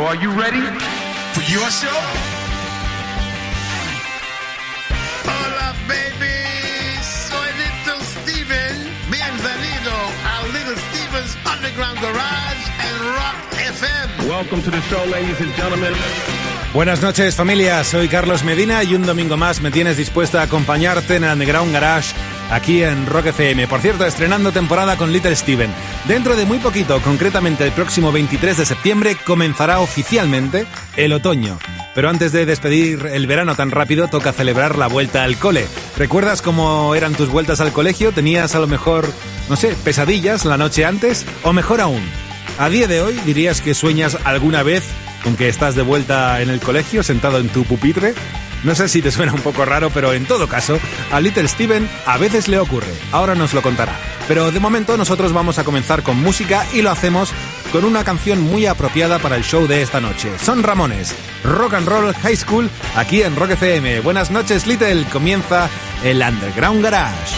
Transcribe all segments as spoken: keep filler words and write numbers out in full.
are you ready? For your show? Hola, baby. Soy Little Steven. Bienvenido a Little Steven's Underground Garage and Rock F M. Welcome to the show, ladies and gentlemen. Buenas noches, familia. Soy Carlos Medina y un domingo más me tienes dispuesta a acompañarte en el Underground Garage aquí en Rock F M. Por cierto, estrenando temporada con Little Steven. Dentro de muy poquito, concretamente el próximo veintitrés de septiembre, comenzará oficialmente el otoño. Pero antes de despedir el verano tan rápido, toca celebrar la vuelta al cole. ¿Recuerdas cómo eran tus vueltas al colegio? ¿Tenías a lo mejor, no sé, pesadillas la noche antes? O mejor aún, a día de hoy dirías que sueñas alguna vez con que estás de vuelta en el colegio, sentado en tu pupitre. No sé si te suena un poco raro, pero en todo caso, a Little Steven a veces le ocurre. Ahora nos lo contará. Pero de momento nosotros vamos a comenzar con música y lo hacemos con una canción muy apropiada para el show de esta noche. Son Ramones, Rock and Roll High School, aquí en Rock F M. Buenas noches, Little. Comienza el Underground Garage.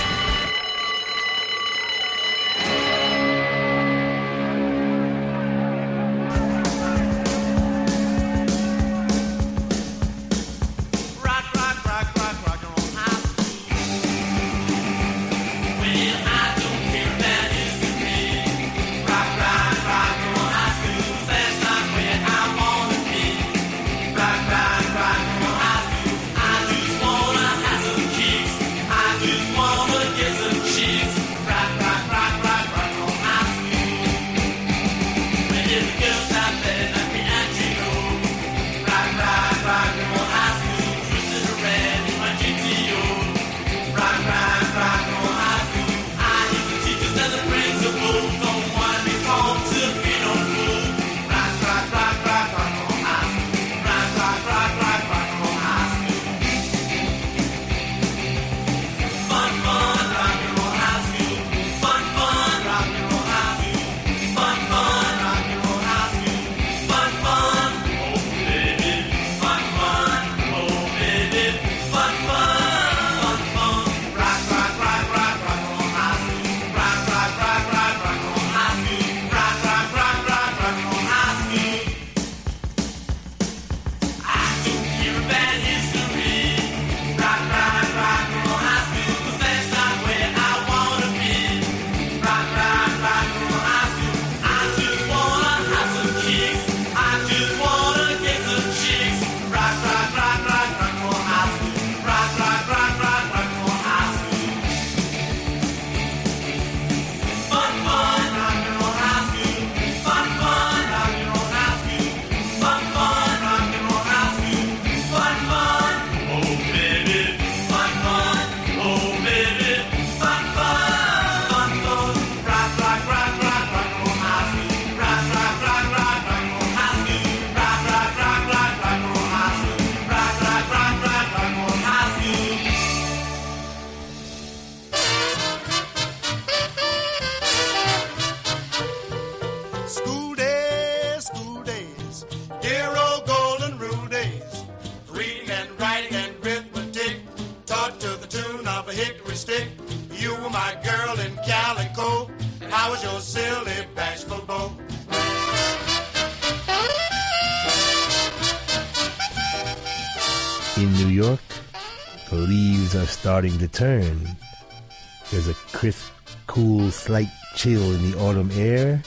In New York, the leaves are starting to turn. There's a crisp, cool, slight chill in the autumn air.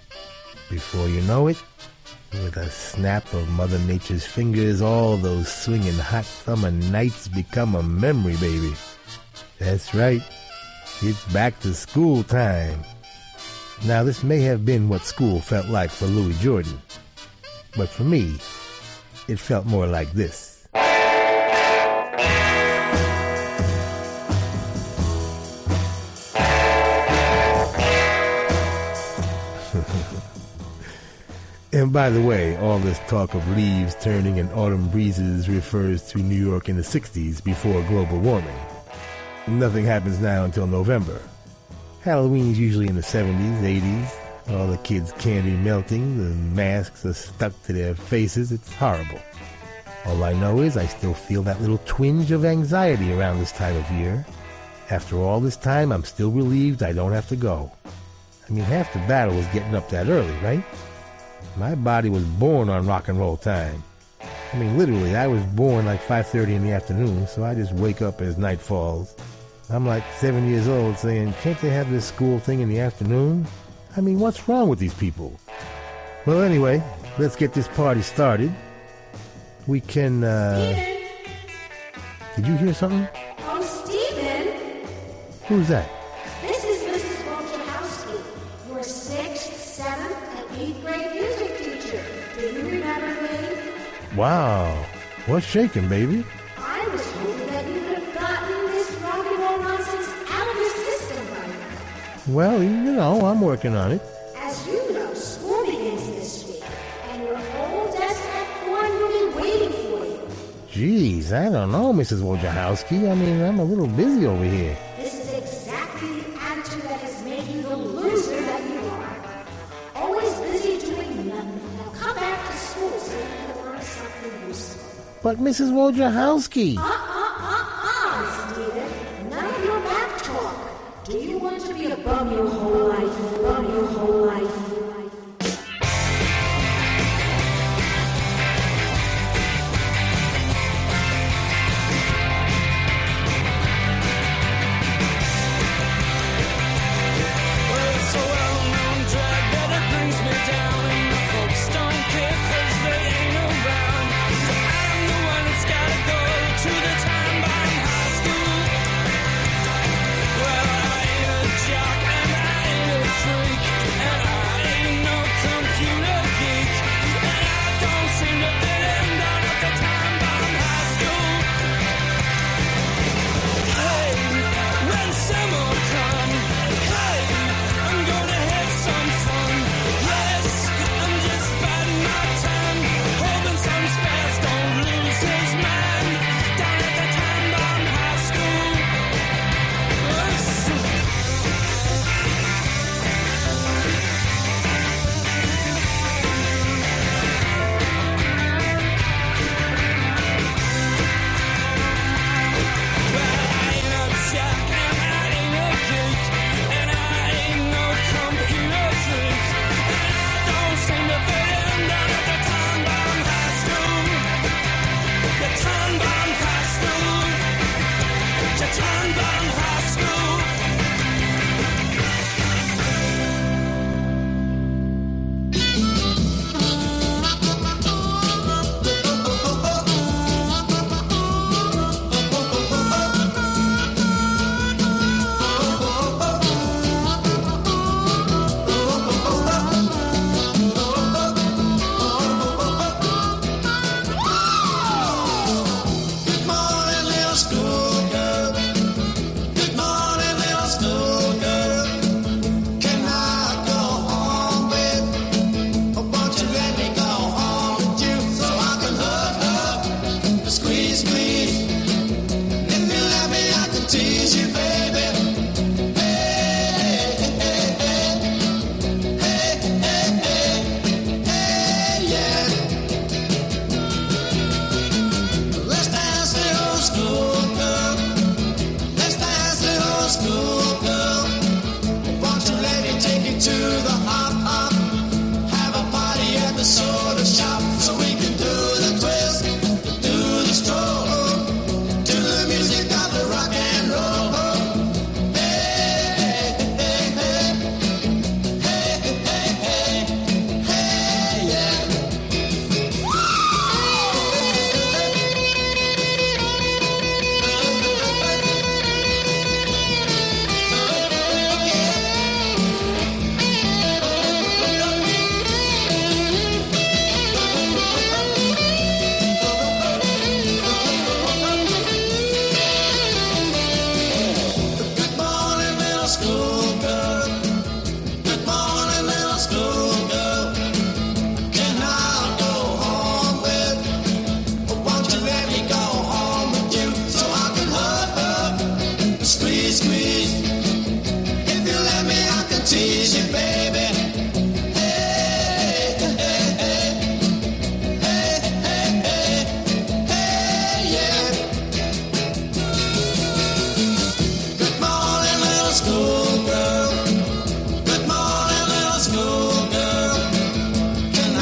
Before you know it, with a snap of Mother Nature's fingers, all those swinging hot summer nights become a memory, baby. That's right. It's back to school time. Now, this may have been what school felt like for Louis Jordan. But for me, it felt more like this. And by the way, all this talk of leaves turning and autumn breezes refers to New York in the sixties before global warming. Nothing happens now until November. Halloween's usually in the seventies, eighties. All the kids' candy melting, the masks are stuck to their faces. It's horrible. All I know is I still feel that little twinge of anxiety around this time of year. After all this time, I'm still relieved I don't have to go. I mean, half the battle was getting up that early, right? My body was born on rock and roll time. I mean, literally, I was born like five thirty in the afternoon, so I just wake up as night falls. I'm like seven years old saying, can't they have this school thing in the afternoon? I mean, what's wrong with these people? Well, anyway, let's get this party started. We can, uh... Steven? Did you hear something? Oh, Steven? Who's that? This is Missus Wojciechowski, your sixth, seventh, and eighth grade music teacher. Do you remember me? Wow. What's shaking, baby? I was hoping that you could have gotten this rock and roll nonsense out of your system by now. Well, you know, I'm working on it. As you know, school begins this week, and your old desk at Corn will be waiting for you. Jeez, I don't know, Missus Wojciechowski. I mean, I'm a little busy over here. This is exactly the attitude that has made you the loser that you are. Always busy doing nothing. Now come back to school so you can learn something useful. But Missus Wojciechowski... Uh, uh, uh, uh, Steven. None of your back talk. Do you want to be a bum your whole life? Bum your whole life? School girl, good morning, little school girl. Can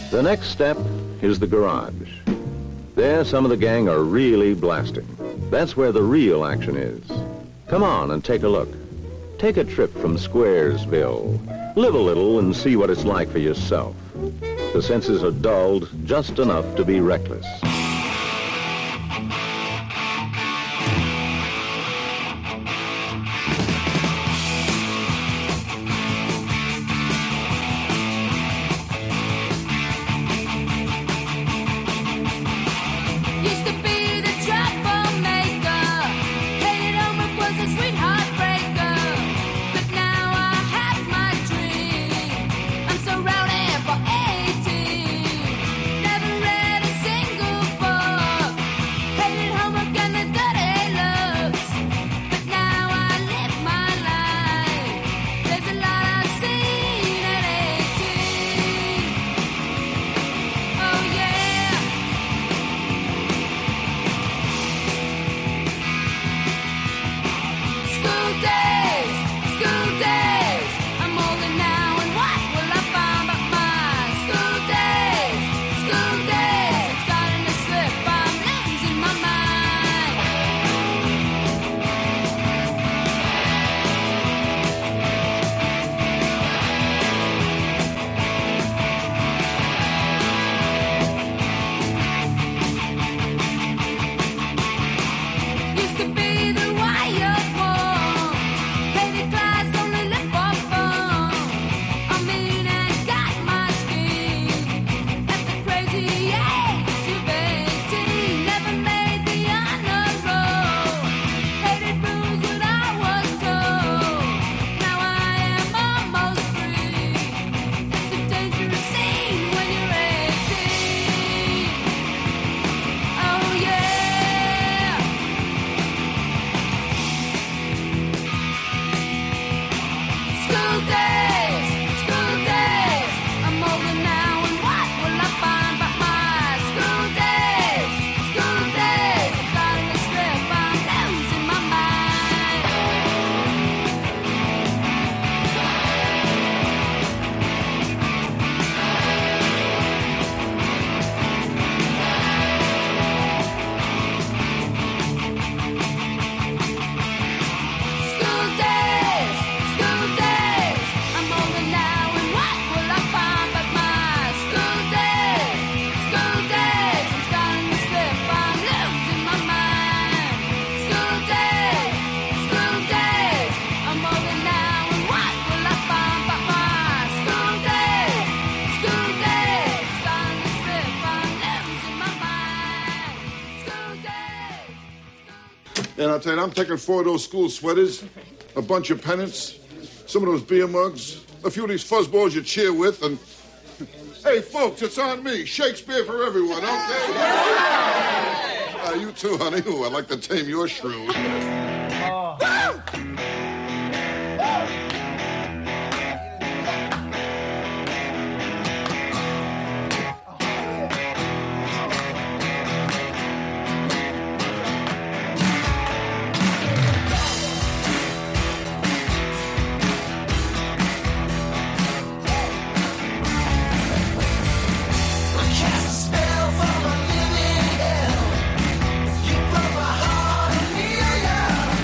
The next step is the garage. There, some of the gang are really blasting. That's where the real action is. Come on and take a look. Take a trip from Squaresville. Live a little and see what it's like for yourself. The senses are dulled just enough to be reckless. And I'll tell you, I'm taking four of those school sweaters, a bunch of pennants, some of those beer mugs, a few of these fuzzballs you cheer with, and... Hey, folks, it's on me. Shakespeare for everyone, okay? Uh, you too, honey. Ooh, I'd like to tame your shrew. Oh. Spell from a living hell. You broke my heart, Amelia.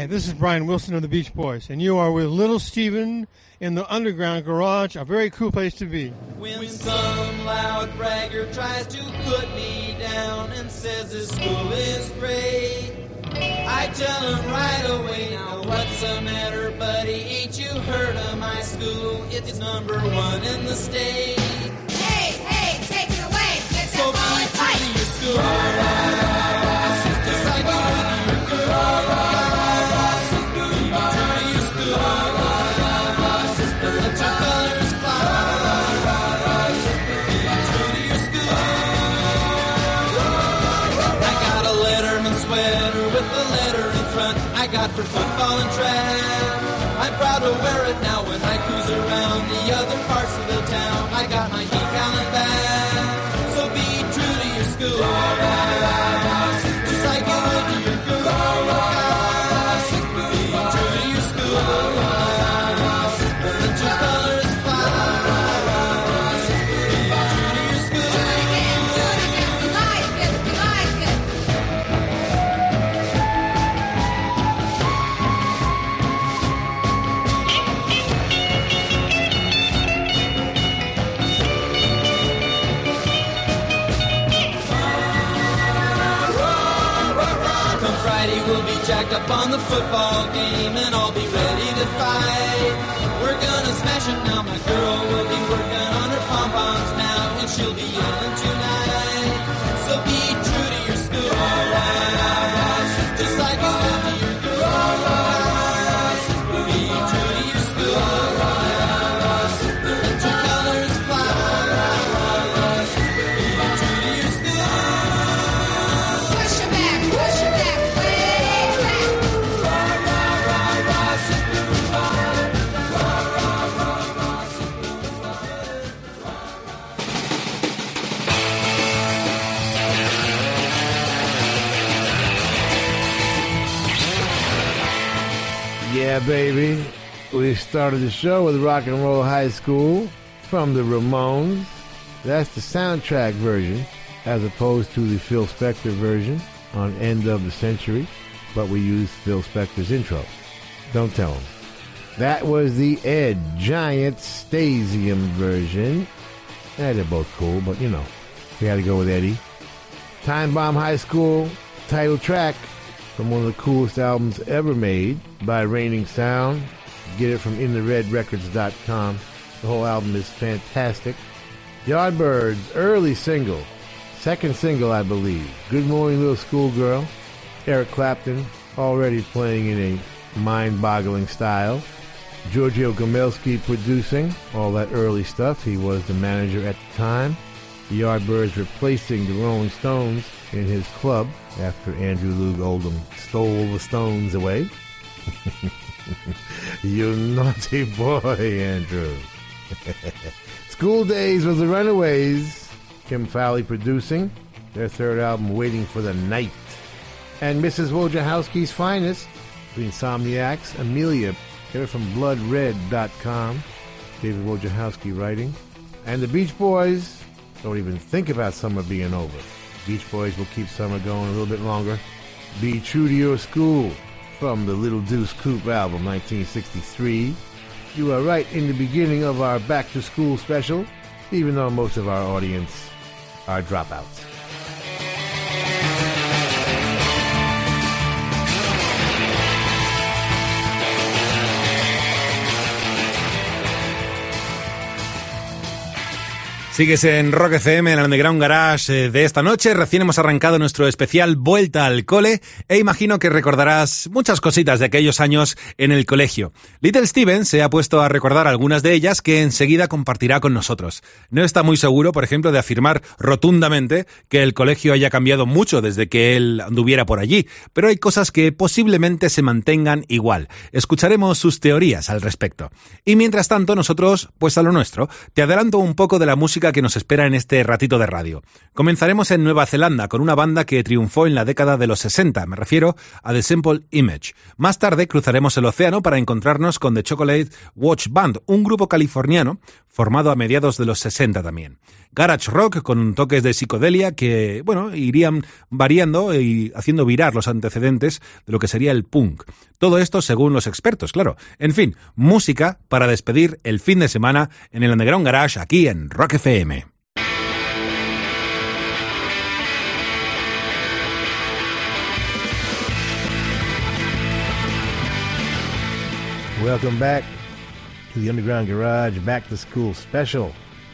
Hi, this is Brian Wilson of the Beach Boys, and you are with Little Steven in the Underground Garage, a very cool place to be. When some loud bragger tries to put me down and says this school is great, I tell him right away, now what's the matter, buddy? Ain't you heard of my school? It's number one in the state. Hey, hey, take it away. Get So be that true ball to your school. Just like you would to your girl. I got for football and track. I'm proud to wear it now when I cruise around the other parts of the town. I got my decal and back. So be true to your school. Just like you would to your girl. Be true to your school. Let your colors fly. Be true to your school. Do it again, do it again. We like it, we like it. Friday we'll be jacked up on the football game and I'll be ready to fight. We're gonna smash it now, my girl will be working on her pom-poms now and she'll be yelling tonight. So be true to your school, just like you would to your girl. Be true to your school, let your colors fly. Be true to your school. Push it back, push it back, way back. Yeah, baby. We started the show with Rock and Roll High School from the Ramones. That's the soundtrack version, as opposed to the Phil Spector version on End of the Century, but we used Phil Spector's intro. Don't tell him. That was the Ed Giant Stasium version. Eh, they're both cool, but you know, we had to go with Eddie. Time Bomb High School, title track from one of the coolest albums ever made by Raining Sound. Get it from in the red records dot com. The whole album is fantastic. Yardbirds, early single. Second single, I believe. Good Morning Little Schoolgirl. Eric Clapton, already playing in a mind-boggling style. Giorgio Gomelski producing all that early stuff. He was the manager at the time. The Yardbirds replacing the Rolling Stones in his club after Andrew Loog Oldham stole the Stones away. You naughty boy, Andrew. School Days was the Runaways. Kim Fowley producing their third album, Waiting for the Night. And Missus Wojciechowski's Finest, the Insomniacs, Amelia. Get it from blood red dot com. David Wojciechowski writing. And the Beach Boys, don't even think about summer being over. Beach Boys will keep summer going a little bit longer. Be True to Your School from the Little Deuce Coupe album, nineteen sixty-three. You are right in the beginning of our Back to School special, even though most of our audience are dropouts. Sigues en Rock F M, en el Underground Garage de esta noche. Recién hemos arrancado nuestro especial Vuelta al Cole e imagino que recordarás muchas cositas de aquellos años en el colegio. Little Steven se ha puesto a recordar algunas de ellas que enseguida compartirá con nosotros. No está muy seguro, por ejemplo, de afirmar rotundamente que el colegio haya cambiado mucho desde que él anduviera por allí, pero hay cosas que posiblemente se mantengan igual. Escucharemos sus teorías al respecto. Y mientras tanto, nosotros, pues a lo nuestro, te adelanto un poco de la música música que nos espera en este ratito de radio. Comenzaremos en Nueva Zelanda con una banda que triunfó en la década de los sesenta, me refiero a The Simple Image. Más tarde cruzaremos el océano para encontrarnos con The Chocolate Watch Band, un grupo californiano formado a mediados de los sesenta también. Garage rock con toques de psicodelia que, bueno, irían variando y haciendo virar los antecedentes de lo que sería el punk. Todo esto según los expertos, claro. En fin, música para despedir el fin de semana en el Underground Garage aquí en Rock F M. Welcome back to the Underground Garage Back to School Special.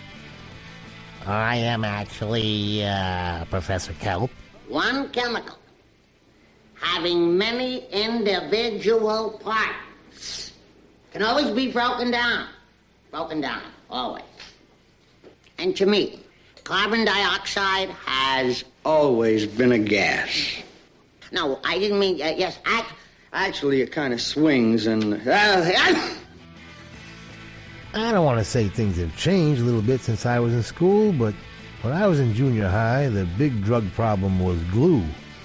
I am actually uh, Professor Kelp. One chemical having many individual parts can always be broken down. Broken down, always. And to me, carbon dioxide has always been a gas. No, I didn't mean, uh, yes, act, actually it kind of swings and... Uh, I don't want to say things have changed a little bit since I was in school, but when I was in junior high, the big drug problem was glue.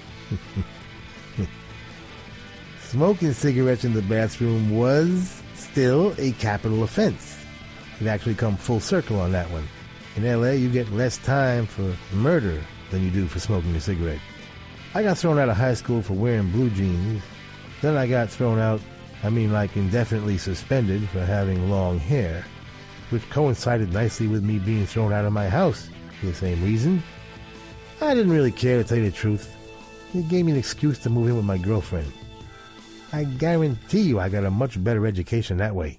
Smoking cigarettes in the bathroom was still a capital offense. You've actually come full circle on that one. In L A, you get less time for murder than you do for smoking a cigarette. I got thrown out of high school for wearing blue jeans. Then I got thrown out, I mean like indefinitely suspended for having long hair, which coincided nicely with me being thrown out of my house for the same reason. I didn't really care, to tell you the truth. It gave me an excuse to move in with my girlfriend. I guarantee you I got a much better education that way.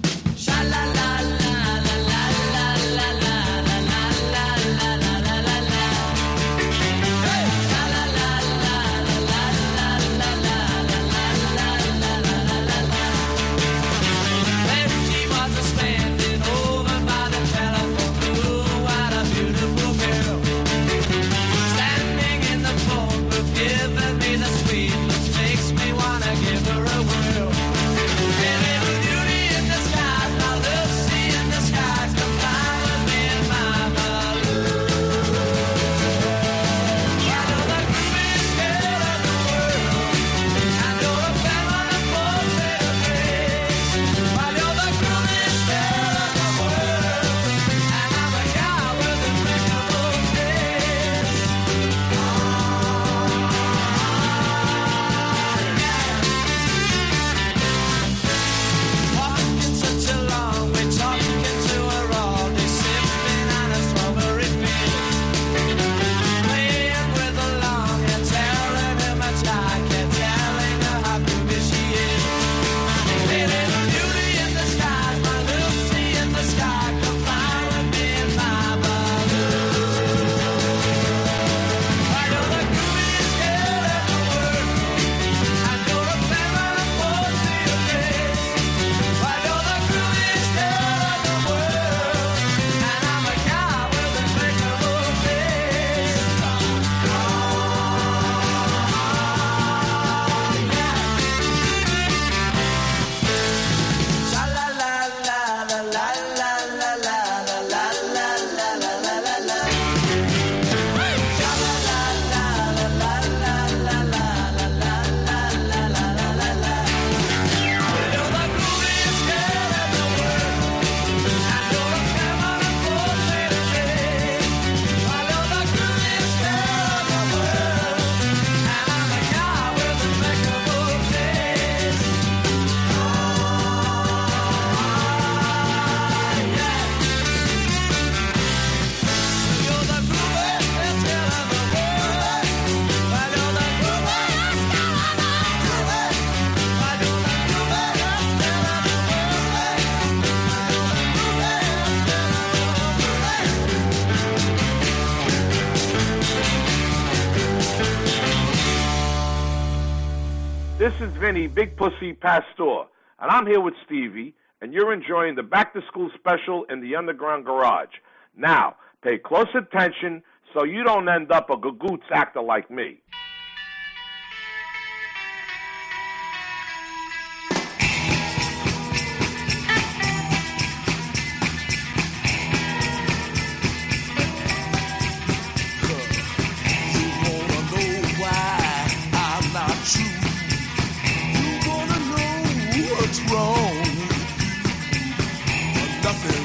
This is Vinny, Big Pussy Pastor, and I'm here with Stevie, and you're enjoying the Back to School special in the Underground Garage. Now, pay close attention so you don't end up a gagoots actor like me.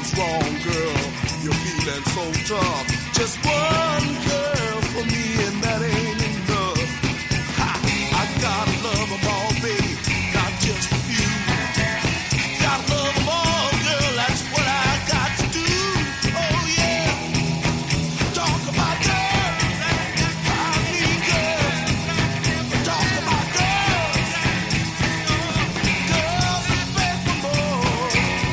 what's wrong, girl? You're feeling so tough. Just one girl for me, and that ain't enough. Ha! I gotta love them all, baby, not just a few. Gotta love them all, girl, that's what I got to do. Oh yeah, talk about girls, I need girls. Talk about girls, girls that beg for more.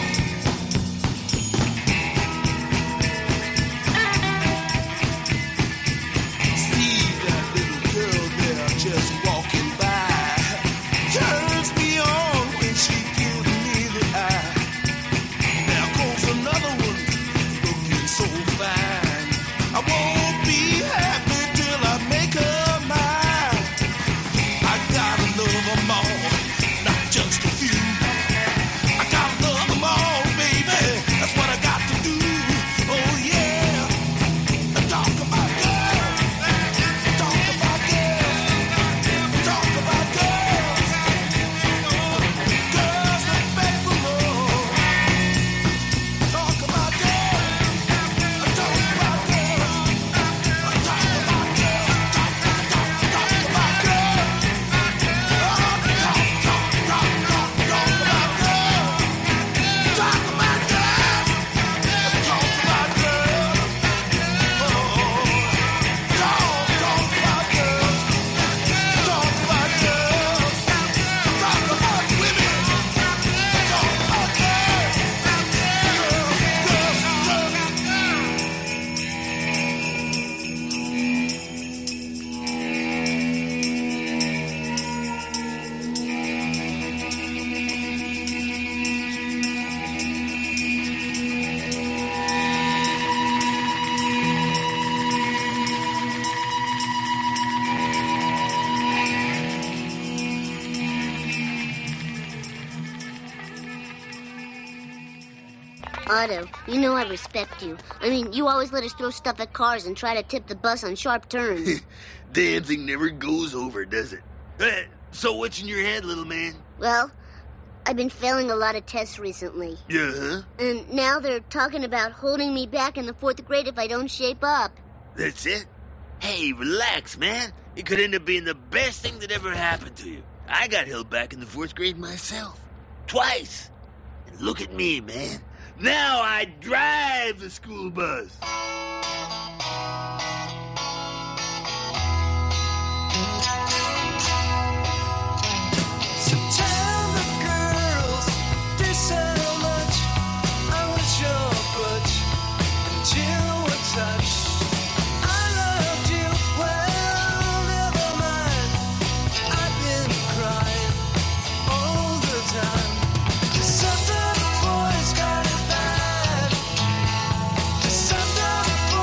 See that little girl there just walking by, turns me on when she gives me the eye. There goes another one looking so fine. I won't be happy till I make her mine. I gotta love them all, not just a few. I gotta love them all, baby, that's what I got to do. Oh yeah, talk about girls, talk about girls, talk about girls, girls that beg for more. Talk about girls, talk about girls, talk about girls, talk, talk, talk about girls. Otto, you know I respect you. I mean, you always let us throw stuff at cars and try to tip the bus on sharp turns. Damn thing never goes over, does it? Uh, so what's in your head, little man? Well, I've been failing a lot of tests recently. Yeah-huh. And now they're talking about holding me back in the fourth grade if I don't shape up. That's it? Hey, relax, man. It could end up being the best thing that ever happened to you. I got held back in the fourth grade myself. Twice. And look at me, man. Now I drive the school bus. So tell the girls this how much I was your butch until a touch. I loved you, well, never mind. I've been crying all the time. 'Cause sometimes boys got it bad. 'Cause sometimes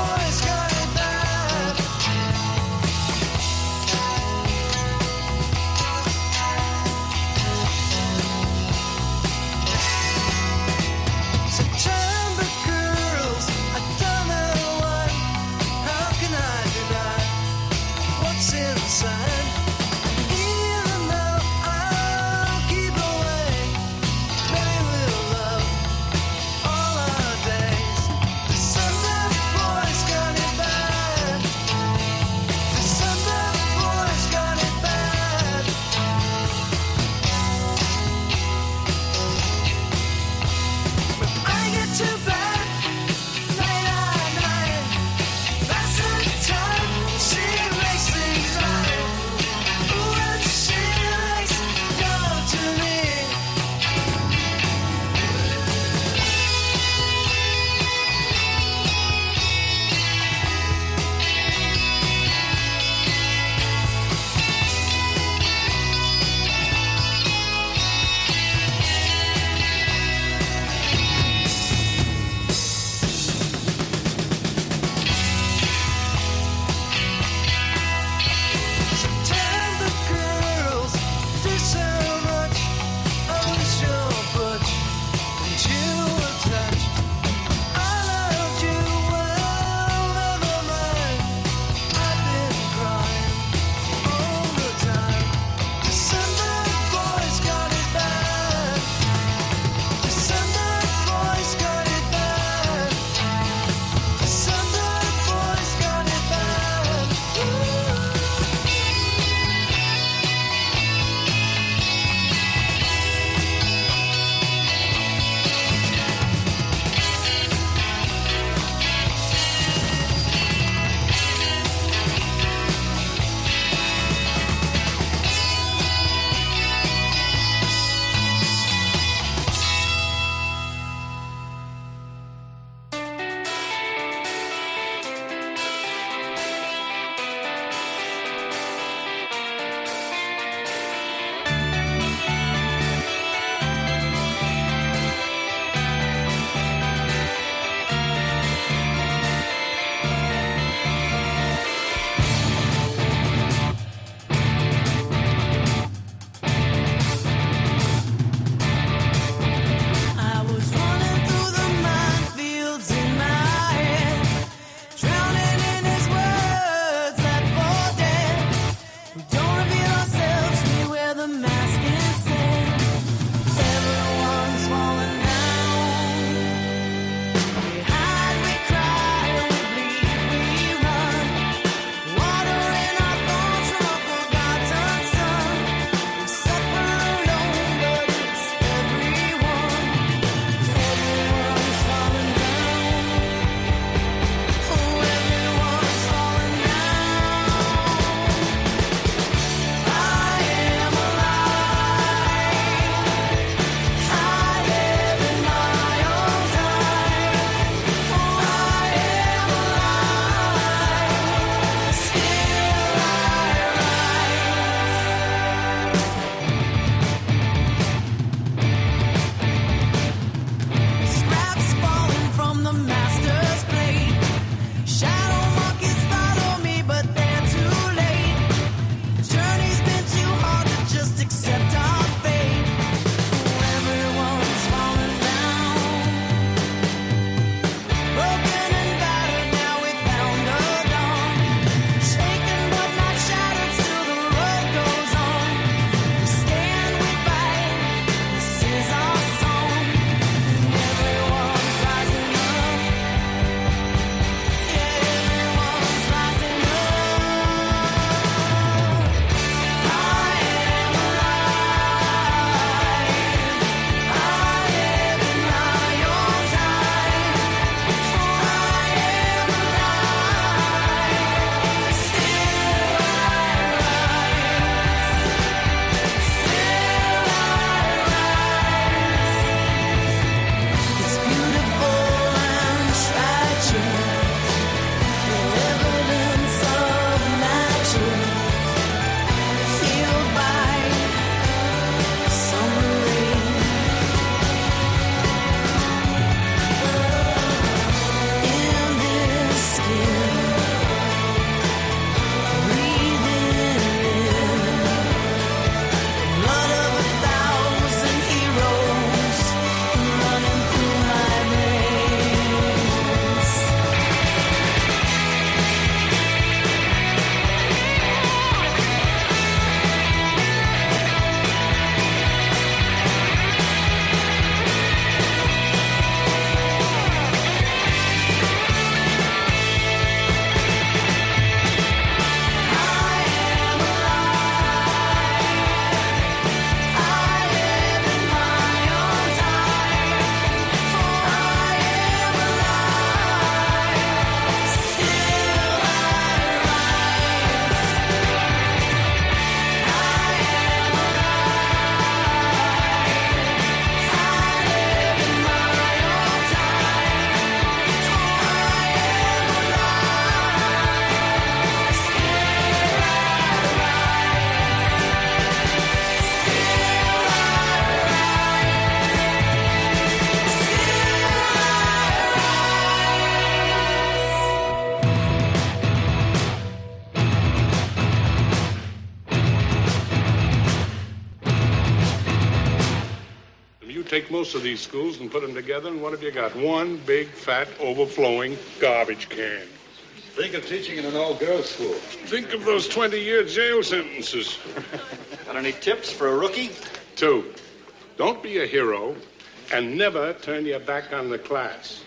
Take most of these schools and put them together, and what have you got? One big, fat, overflowing garbage can. Think of teaching in an all-girls school. Think of those twenty-year jail sentences. Got any tips for a rookie? Two, don't be a hero, and never turn your back on the class.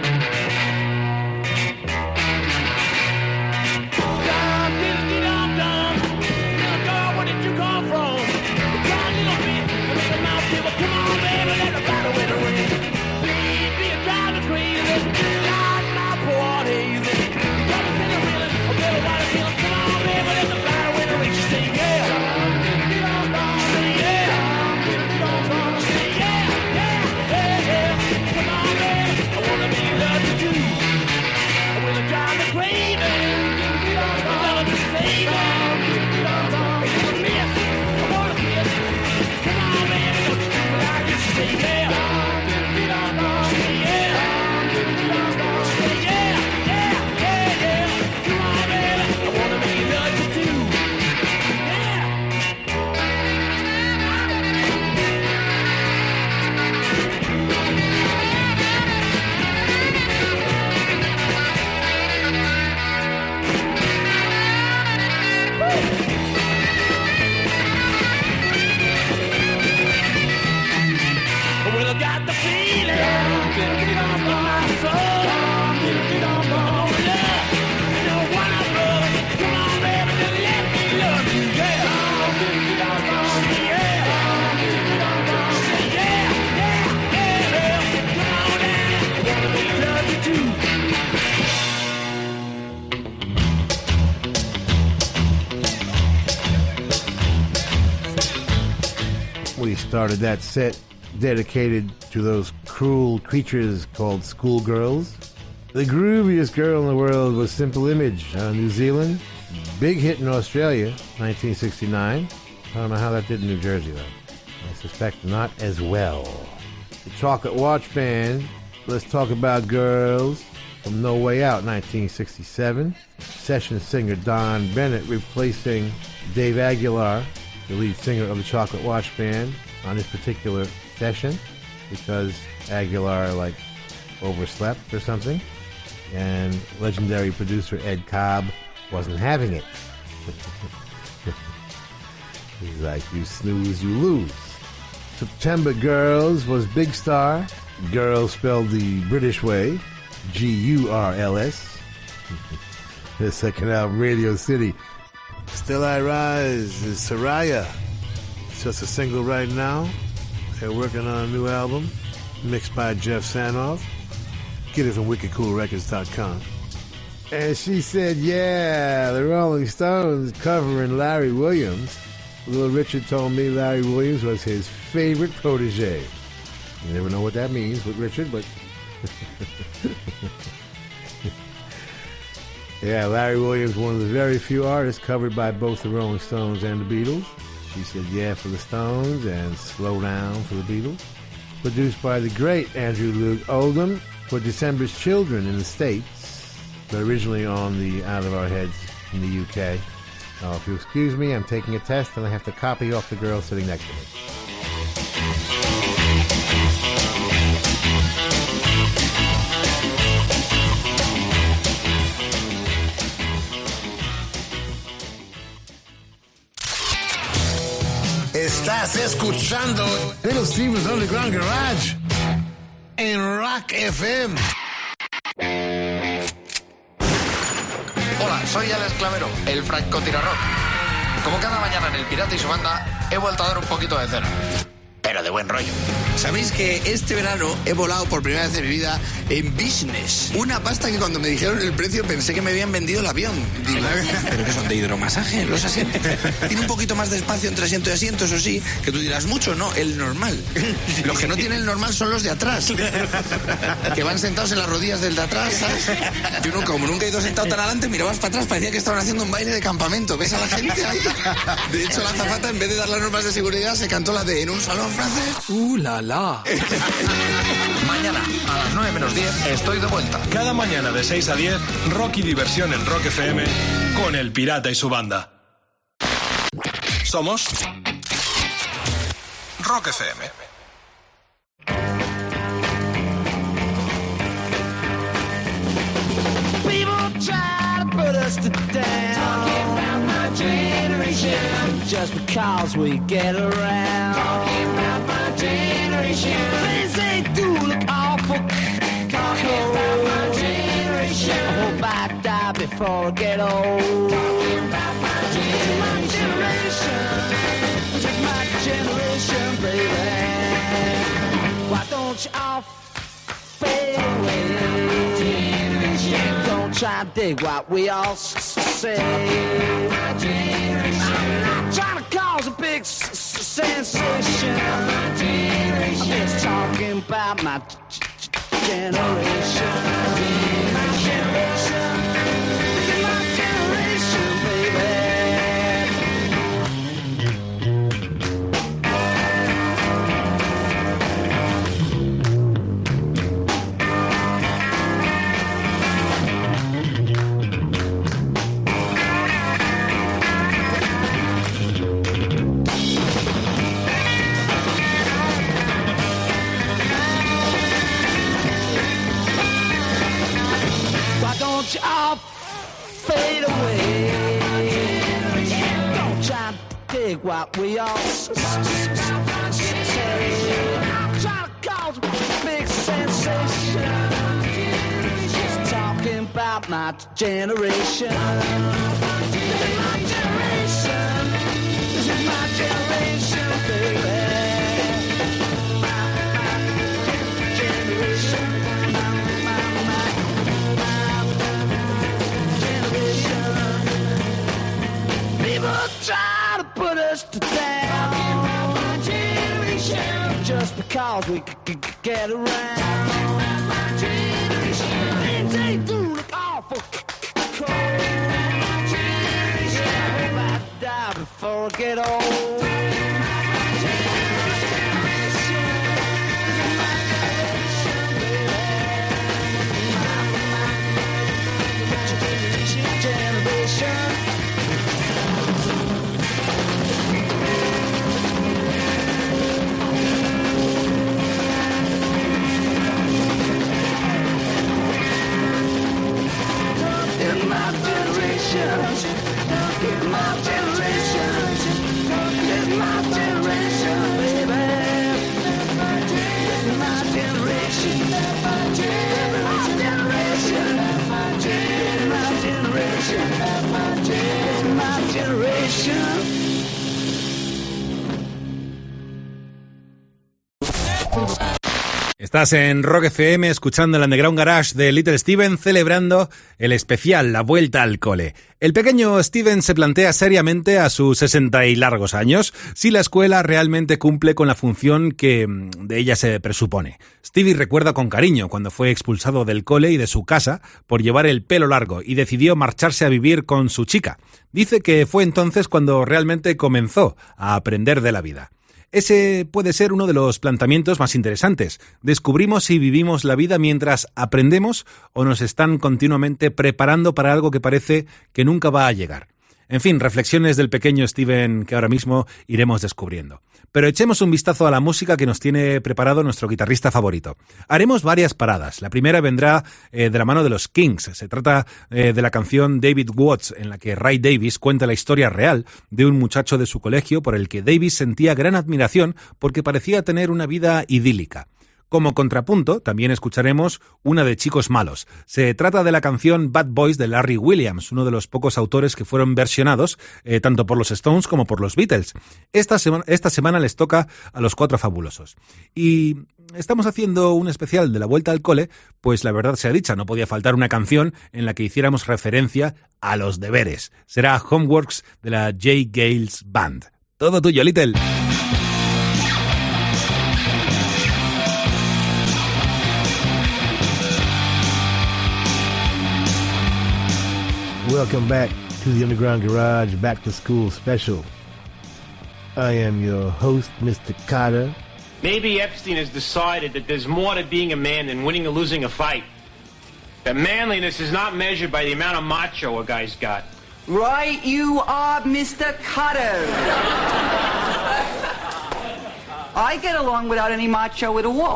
We started that set dedicated to those cruel creatures called schoolgirls. The grooviest girl in the world was Simple Image out of New Zealand. Big hit in Australia, nineteen sixty-nine. I don't know how that did in New Jersey, though. I suspect not as well. The Chocolate Watch Band, Let's Talk About Girls, from No Way Out, nineteen sixty-seven. Session singer Don Bennett replacing Dave Aguilar, the lead singer of the Chocolate Watch Band, on this particular session because Aguilar, like, overslept or something. And legendary producer Ed Cobb wasn't having it. He's like, you snooze, you lose. September Girls was Big Star. Girls spelled the British way, G U R L S. The second album, Radio City. Still I Rise is Soraya. It's just a single right now. They're working on a new album, mixed by Jeff Sanoff. Get it from wicked cool records dot com. And she said, yeah, the Rolling Stones covering Larry Williams. Little Richard told me Larry Williams was his favorite protege. You never know what that means with Richard, but... yeah, Larry Williams, one of the very few artists covered by both the Rolling Stones and the Beatles. She said, yeah, for the Stones, and Slow Down for the Beatles. Produced by the great Andrew Loog Oldham for December's Children in the States, but originally on the Out of Our Heads in the U K. Now, if you excuse me, I'm taking a test, and I have to copy off the girl sitting next to me. Estás escuchando Little Steven's Underground Garage en Rock F M. Hola, soy Alex Clavero, el francotirador. Como cada mañana en El Pirata y su banda, he vuelto a dar un poquito de cera. Pero de buen rollo. ¿Sabéis que este verano he volado por primera vez en mi vida en business? Una pasta que cuando me dijeron el precio pensé que me habían vendido el avión. Digo, ¿pero que son de hidromasaje los asientos? Tiene un poquito más de espacio entre asiento y asiento, eso sí, que tú dirás mucho, no, el normal. Los que no tienen el normal son los de atrás, que van sentados en las rodillas del de atrás, ¿sabes? Yo nunca, como nunca he ido sentado tan adelante, mirabas para atrás, parecía que estaban haciendo un baile de campamento. ¿Ves a la gente ahí? De hecho, la azafata, en vez de dar las normas de seguridad, se cantó la de en un salón francés. ¡Uh, la, la! Mañana, a las nueve menos diez, estoy de vuelta. Cada mañana de seis a diez, rock y diversión en Rock F M con El Pirata y su banda. Somos Rock F M. us down. Talking about my generation. Just because we get around. Talking about my generation. Things they do look awful. Talking about my generation. I hope I die before I get old. Talking about my generation. This is my generation, baby. Why don't you all fade away? Don't try to dig what we all say. I'm not trying to cause a big s- s- sensation. I'm just talking about my g- g- generation. My generation. This is my generation, baby. Don't you all fade away? Don't try to dig what we all s- s- s- say. I'm trying to cause a big sensation. Just talking about my generation. This is my generation. This is my generation, baby. My, my generation. People try to put us down. Talking about my generation. Just because we c- c- get around. Talking about my generation. Things they do look awful cold. My generation. I hope I die before I get old. Talking about my generation. This is my generation, baby. My, my generation. In my generation, in my generation, in my generation, baby. In my generation, in my generation, in my generation, in my generation. Estás en Rock F M escuchando el Underground Garage de Little Steven, celebrando el especial La Vuelta al Cole. El pequeño Steven se plantea seriamente a sus sesenta y largos años si la escuela realmente cumple con la función que de ella se presupone. Stevie recuerda con cariño cuando fue expulsado del cole y de su casa por llevar el pelo largo y decidió marcharse a vivir con su chica. Dice que fue entonces cuando realmente comenzó a aprender de la vida. Ese puede ser uno de los planteamientos más interesantes. ¿Descubrimos si vivimos la vida mientras aprendemos o nos están continuamente preparando para algo que parece que nunca va a llegar? En fin, reflexiones del pequeño Steven que ahora mismo iremos descubriendo. Pero echemos un vistazo a la música que nos tiene preparado nuestro guitarrista favorito. Haremos varias paradas. La primera vendrá eh, de la mano de los Kings. Se trata eh, de la canción David Watts, en la que Ray Davies cuenta la historia real de un muchacho de su colegio por el que Davies sentía gran admiración porque parecía tener una vida idílica. Como contrapunto, también escucharemos una de Chicos Malos. Se trata de la canción Bad Boys de Larry Williams, uno de los pocos autores que fueron versionados eh, tanto por los Stones como por los Beatles. Esta, sema- esta semana les toca a los Cuatro Fabulosos. Y estamos haciendo un especial de la Vuelta al Cole, pues la verdad sea dicha, no podía faltar una canción en la que hiciéramos referencia a los deberes. Será Homeworks de la J. Gales Band. Todo tuyo, Little. Welcome back to the Underground Garage Back to School Special. I am your host, Mister Carter. Maybe Epstein has decided that there's more to being a man than winning or losing a fight. That manliness is not measured by the amount of macho a guy's got. Right you are, Mister Cutter. I get along without any macho at all.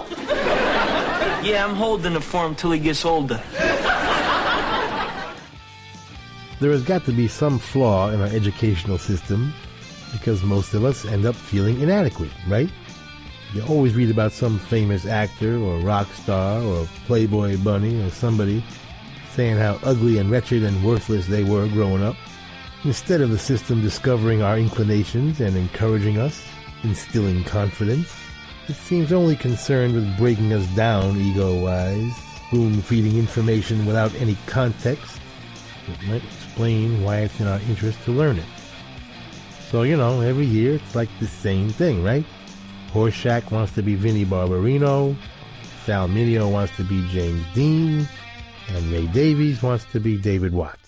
Yeah, I'm holding it for him till he gets older. there has got to be some flaw in our educational system because most of us end up feeling inadequate, right? You always read about some famous actor or rock star or Playboy bunny or somebody saying how ugly and wretched and worthless they were growing up. Instead of the system discovering our inclinations and encouraging us, instilling confidence, it seems only concerned with breaking us down ego-wise, spoon-feeding information without any context that might explain why it's in our interest to learn it. So, you know, every year it's like the same thing, right? Horshack wants to be Vinnie Barbarino, Sal Mineo wants to be James Dean, and Ray Davies wants to be David Watts.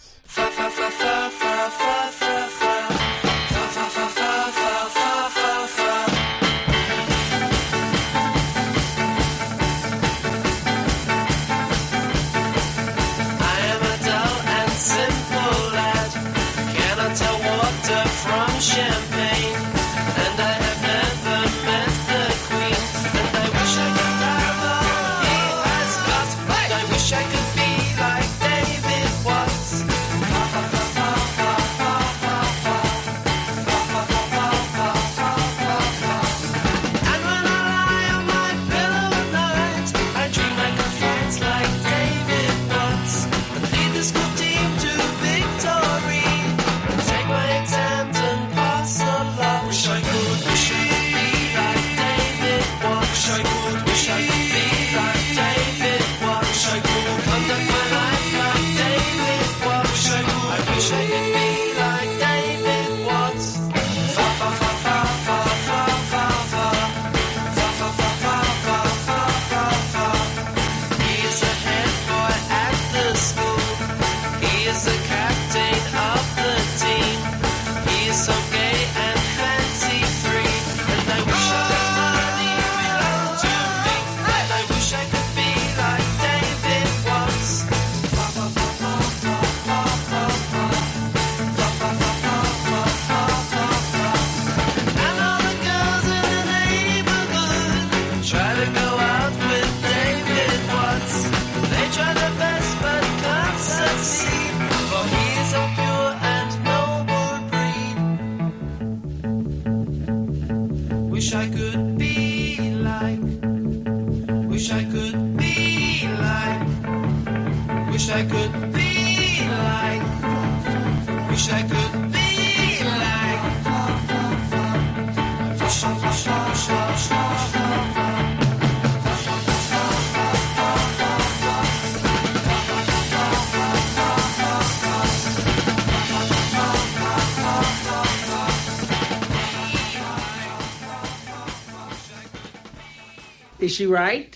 Is she right?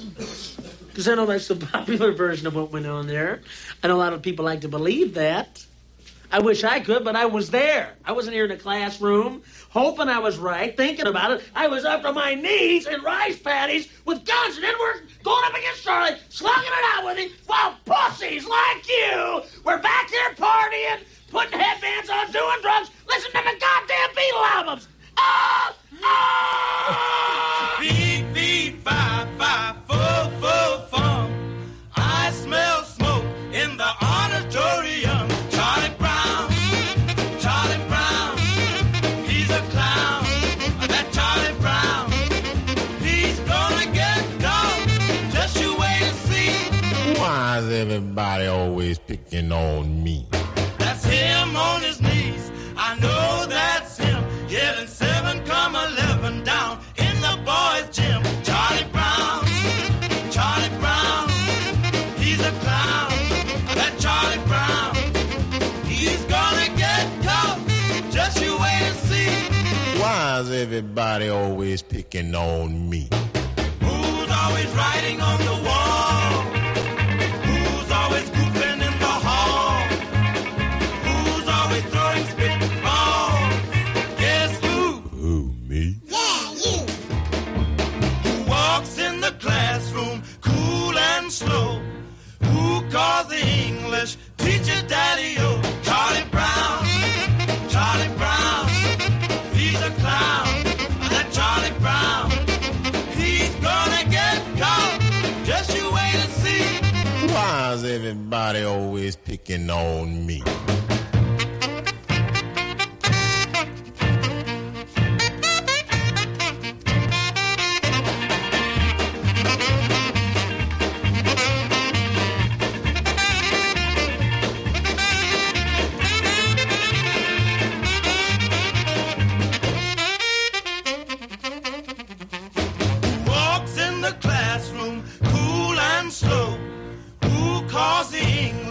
Because I know that's the popular version of what went on there. I know a lot of people like to believe that. I wish I could, but I was there. I wasn't here in a classroom, hoping I was right, thinking about it. I was up to my knees in rice paddies with guns, and then we're going up against Charlie, slugging it out with him, while pussies like you were back here partying, putting headbands on, doing drugs, listening to the goddamn Beatle albums. Oh! Oh! Beep, beep, five, five, four, four, four. I smell smoke in the auditorium. Charlie Brown, Charlie Brown, he's a clown. That Charlie Brown, he's gonna get gone. Just you wait and see. Why is everybody always picking on me? That's him on his knees. I know that's him. Getting seven comma eleven down in the boys' gym. Charlie Brown, Charlie Brown, he's a clown. That Charlie Brown, he's gonna get caught. Just you wait and see. Why is everybody always picking on me? Who's always writing on the wall? Who's always goofing in the hall? Who's always throwing spitballs? Guess who? Who, me? Yeah, you. Who walks in the classroom cool and slow? Who calls the English teacher daddy-o? Charlie Brown, Charlie Brown, he's a clown. That Charlie Brown, he's gonna get caught. Just you wait and see. Why is everybody always picking on me?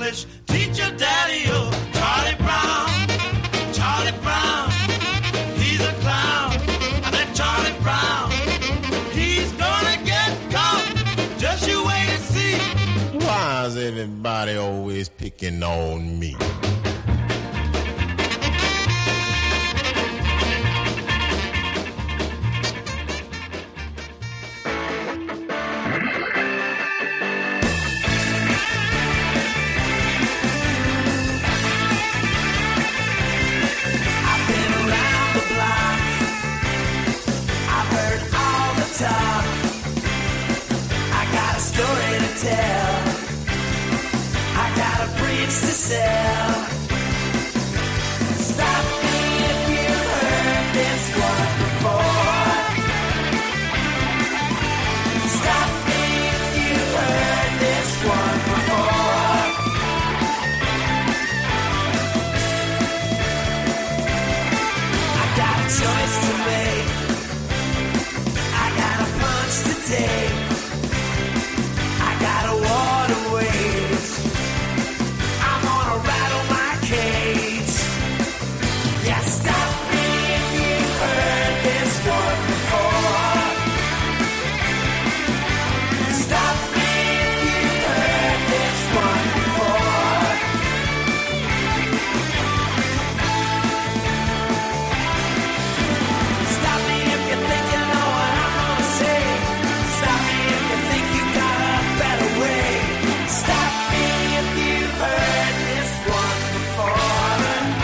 English. Teach your daddy, oh, Charlie Brown. Charlie Brown, he's a clown. That Charlie Brown, he's gonna get caught. Just you wait and see. Why is everybody always picking on me? Talk. I got a story to tell. I got a bridge to sell. Stop me if you've heard this one before. Stop me if you've heard this one before. I got a choice to make. To take. I got a war to wage. I'm gonna rattle my cage. Yeah, stop me if you've heard this one before. Stop me if you've heard this one before. Stop me if you think you know what I'm gonna say. Stop me if you think you got a better way. Stop me if you've heard this one before.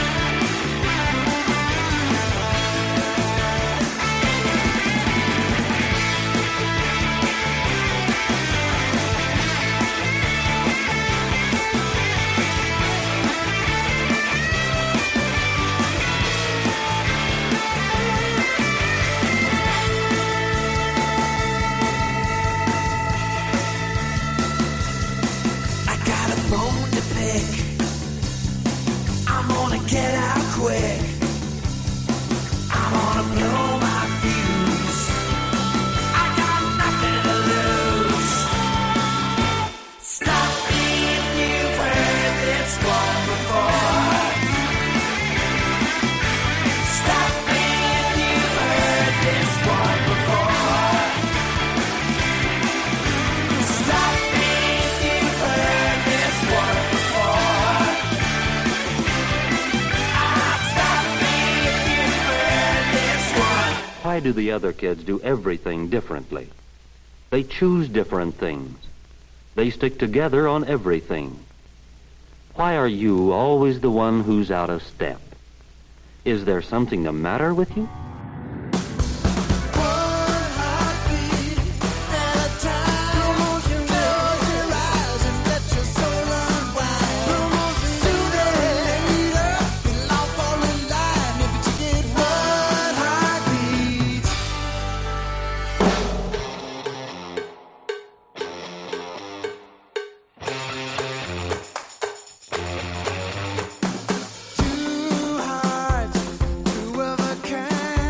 Bone to pick. I'm gonna get out quick. I'm gonna blow my fuse. I got nothing to lose. Stop me if you've heard this one before. Stop me if you've heard this one before. Stop me if you've heard this one before. Ah, stop me if you've heard this one. Why do the other kids do everything differently? They choose different things. They stick together on everything. Why are you always the one who's out of step? Is there something the matter with you? Two hearts, two of a kind.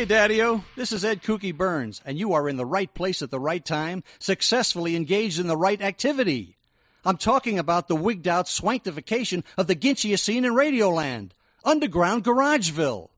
Daddy-O. This is Ed Kooky Burns, and you are in the right place at the right time, successfully engaged in the right activity. I'm talking about the wigged-out swankification of the ginchiest scene in Radioland, Underground Garageville.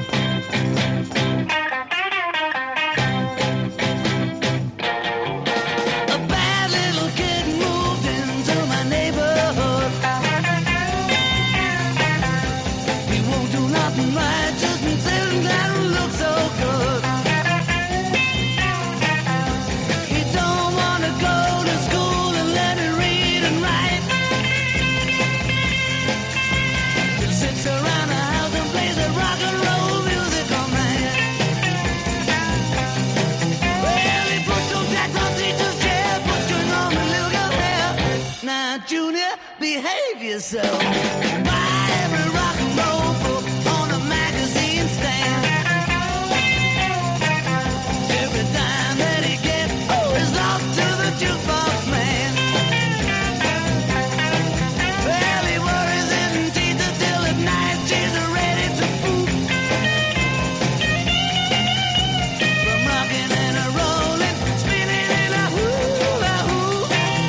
Yourself. Buy every rock and roll book on a magazine stand. Every dime that he gets is off to the jukebox man. Well, he worries his teeth until at night she's ready to poop. From rocking and a rolling, spinning in a hula hoop.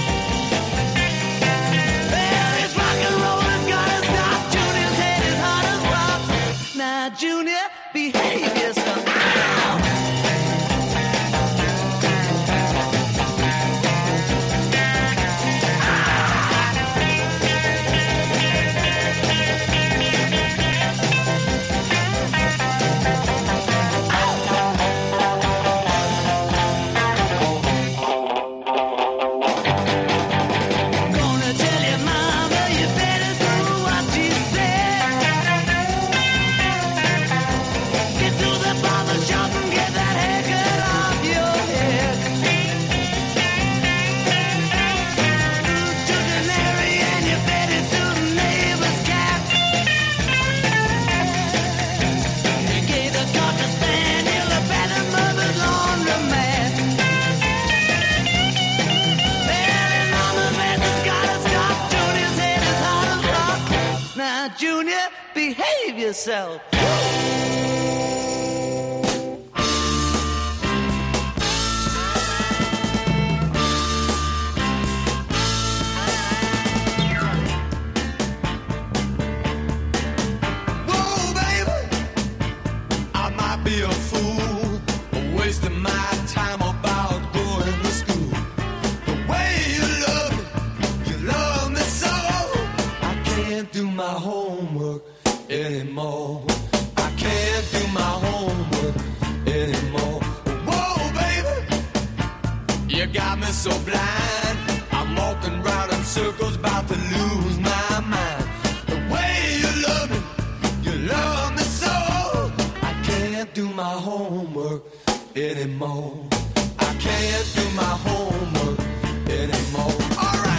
Junior, behave yourself. Junior, behave yourself. Whoa, baby, I might be a fool, wasting my time about going to school. The way you love me, you love me so. I can't do my homework anymore. I can't do my homework anymore. Whoa, baby, you got me so blind. I'm walking round in circles, about to lose my mind. The way you love me, you love me so. I can't do my homework anymore. I can't do my homework anymore. All right.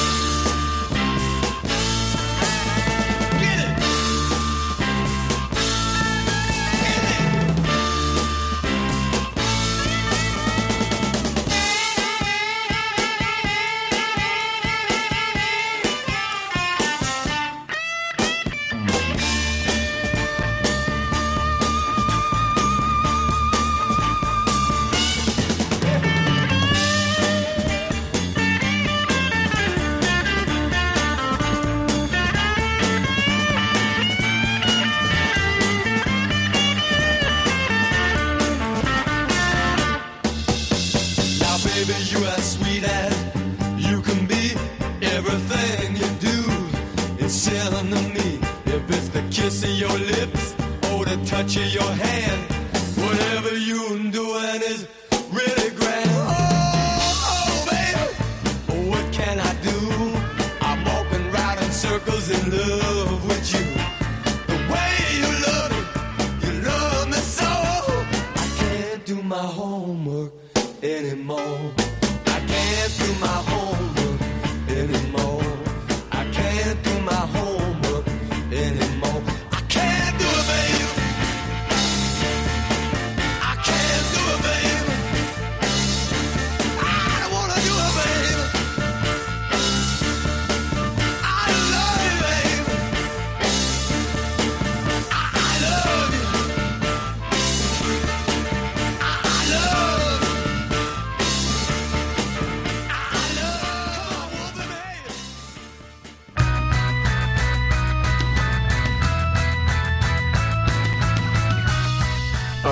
Baby, you as sweet as you can be. Everything you do is selling to me. If it's the kiss of your lips or the touch of your hand, whatever you're doing is really grand. Oh, oh, baby, what can I do? I'm walking round in circles in love with you. The way you love me, you love me so. I can't do my homework anymore. I can't do my homework anymore. I can't do my homework anymore. I can't do it, baby. I can't do it, baby.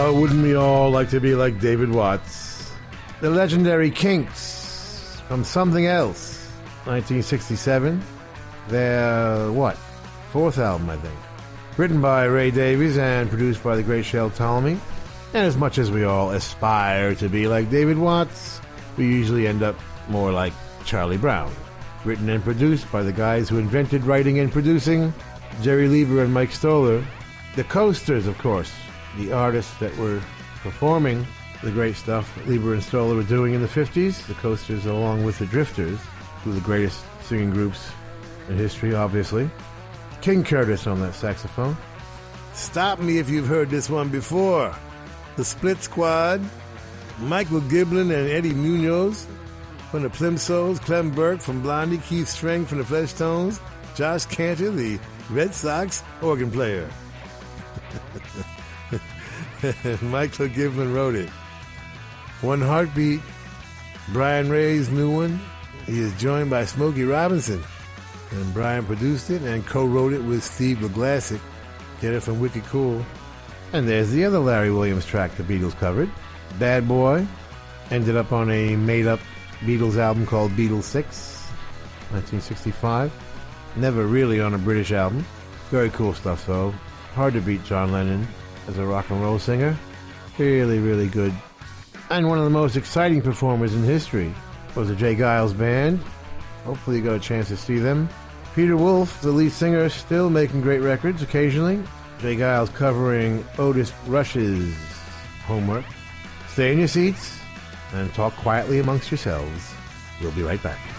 Well, wouldn't we all like to be like David Watts? The legendary Kinks from Something Else, nineteen sixty-seven. Their, what, fourth album, I think. Written by Ray Davies and produced by the great Shel Talmy. And as much as we all aspire to be like David Watts, we usually end up more like Charlie Brown. Written and produced by the guys who invented writing and producing, Jerry Leiber and Mike Stoller. The Coasters, of course, the artists that were performing the great stuff that Leiber and Stoller were doing in the fifties. The Coasters, along with the Drifters, two of the greatest singing groups in history, obviously. King Curtis on that saxophone. Stop me if you've heard this one before. The Split Squad, Michael Giblin and Eddie Munoz from the Plimsolls, Clem Burke from Blondie, Keith Strang from the Fleshtones, Josh Cantor, the Red Sox organ player. Michael Giblin wrote it. One Heartbeat, Brian Ray's new one. He is joined by Smokey Robinson. And Brian produced it and co-wrote it with Steve LaGlassic. Get it from Wicked Cool. And there's the other Larry Williams track the Beatles covered. Bad Boy. Ended up on a made-up Beatles album called Beatles six, nineteen sixty-five. Never really on a British album. Very cool stuff, though. Hard to beat John Lennon as a rock and roll singer. Really, really good. And one of the most exciting performers in history was the Jay Giles Band. Hopefully you got a chance to see them. Peter Wolf, the lead singer, still making great records occasionally. Jay Giles covering Otis Rush's Homework. Stay in your seats and talk quietly amongst yourselves. We'll be right back.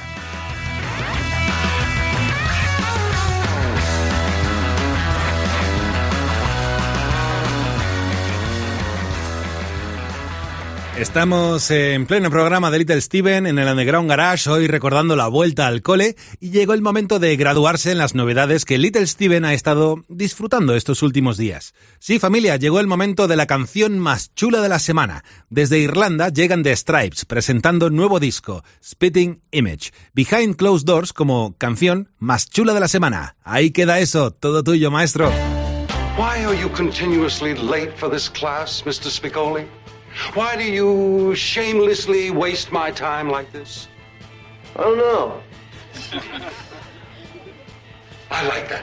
Estamos en pleno programa de Little Steven en el Underground Garage, hoy recordando la vuelta al cole, y llegó el momento de graduarse en las novedades que Little Steven ha estado disfrutando estos últimos días. Sí, familia, llegó el momento de la canción más chula de la semana. Desde Irlanda llegan The Stripes presentando nuevo disco, Spitting Image, Behind Closed Doors como canción más chula de la semana. Ahí queda eso, todo tuyo, maestro. Why are you continuously late for this class, Mister Spicoli? Why do you shamelessly waste my time like this? I don't know. I like that.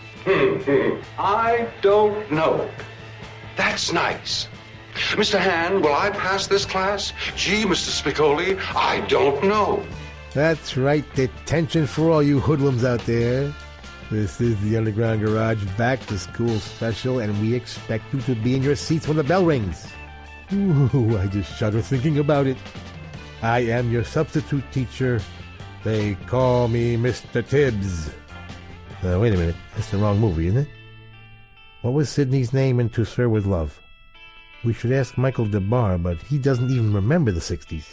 I don't know. That's nice. Mister Hand, will I pass this class? Gee, Mister Spicoli, I don't know. That's right, detention for all you hoodlums out there. This is the Underground Garage Back to School Special, and we expect you to be in your seats when the bell rings. Ooh, I just shudder thinking about it. I am your substitute teacher. They call me Mister Tibbs. Uh, wait a minute, that's the wrong movie, isn't it? What was Sidney's name in To Sir With Love? We should ask Michael DeBar, but he doesn't even remember the sixties.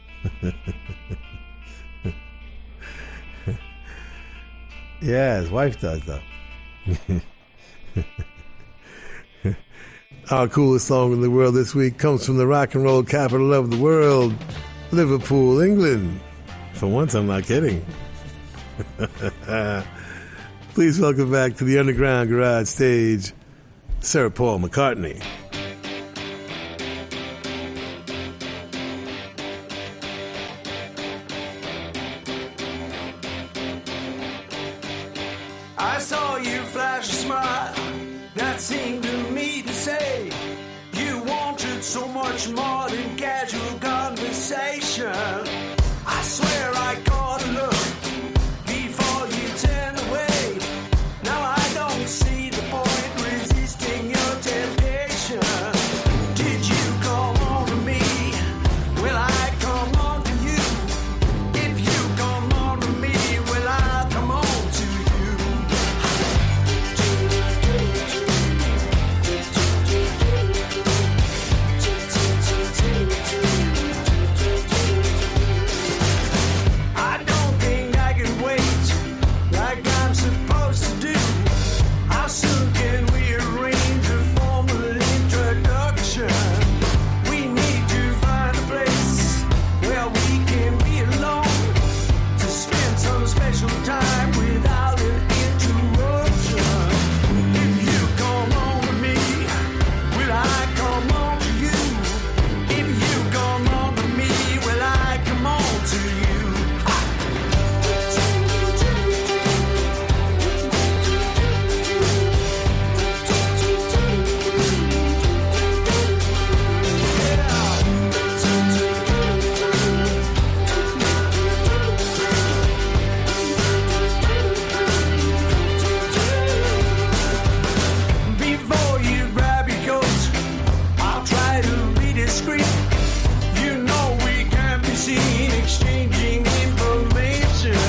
Yeah, his wife does, though. Our coolest song in the world this week comes from the rock and roll capital of the world, Liverpool, England. For once, I'm not kidding. Please welcome back to the Underground Garage stage, Sir Paul McCartney. I saw you flash a smile that seemed to me to say you wanted so much more than casual conversation. I swear I caught a look before you turned away. Now I don't see the point resisting your temptation. Did you come on to me? Will I come on to you? If you come on to me, will I come on to you? exchanging information.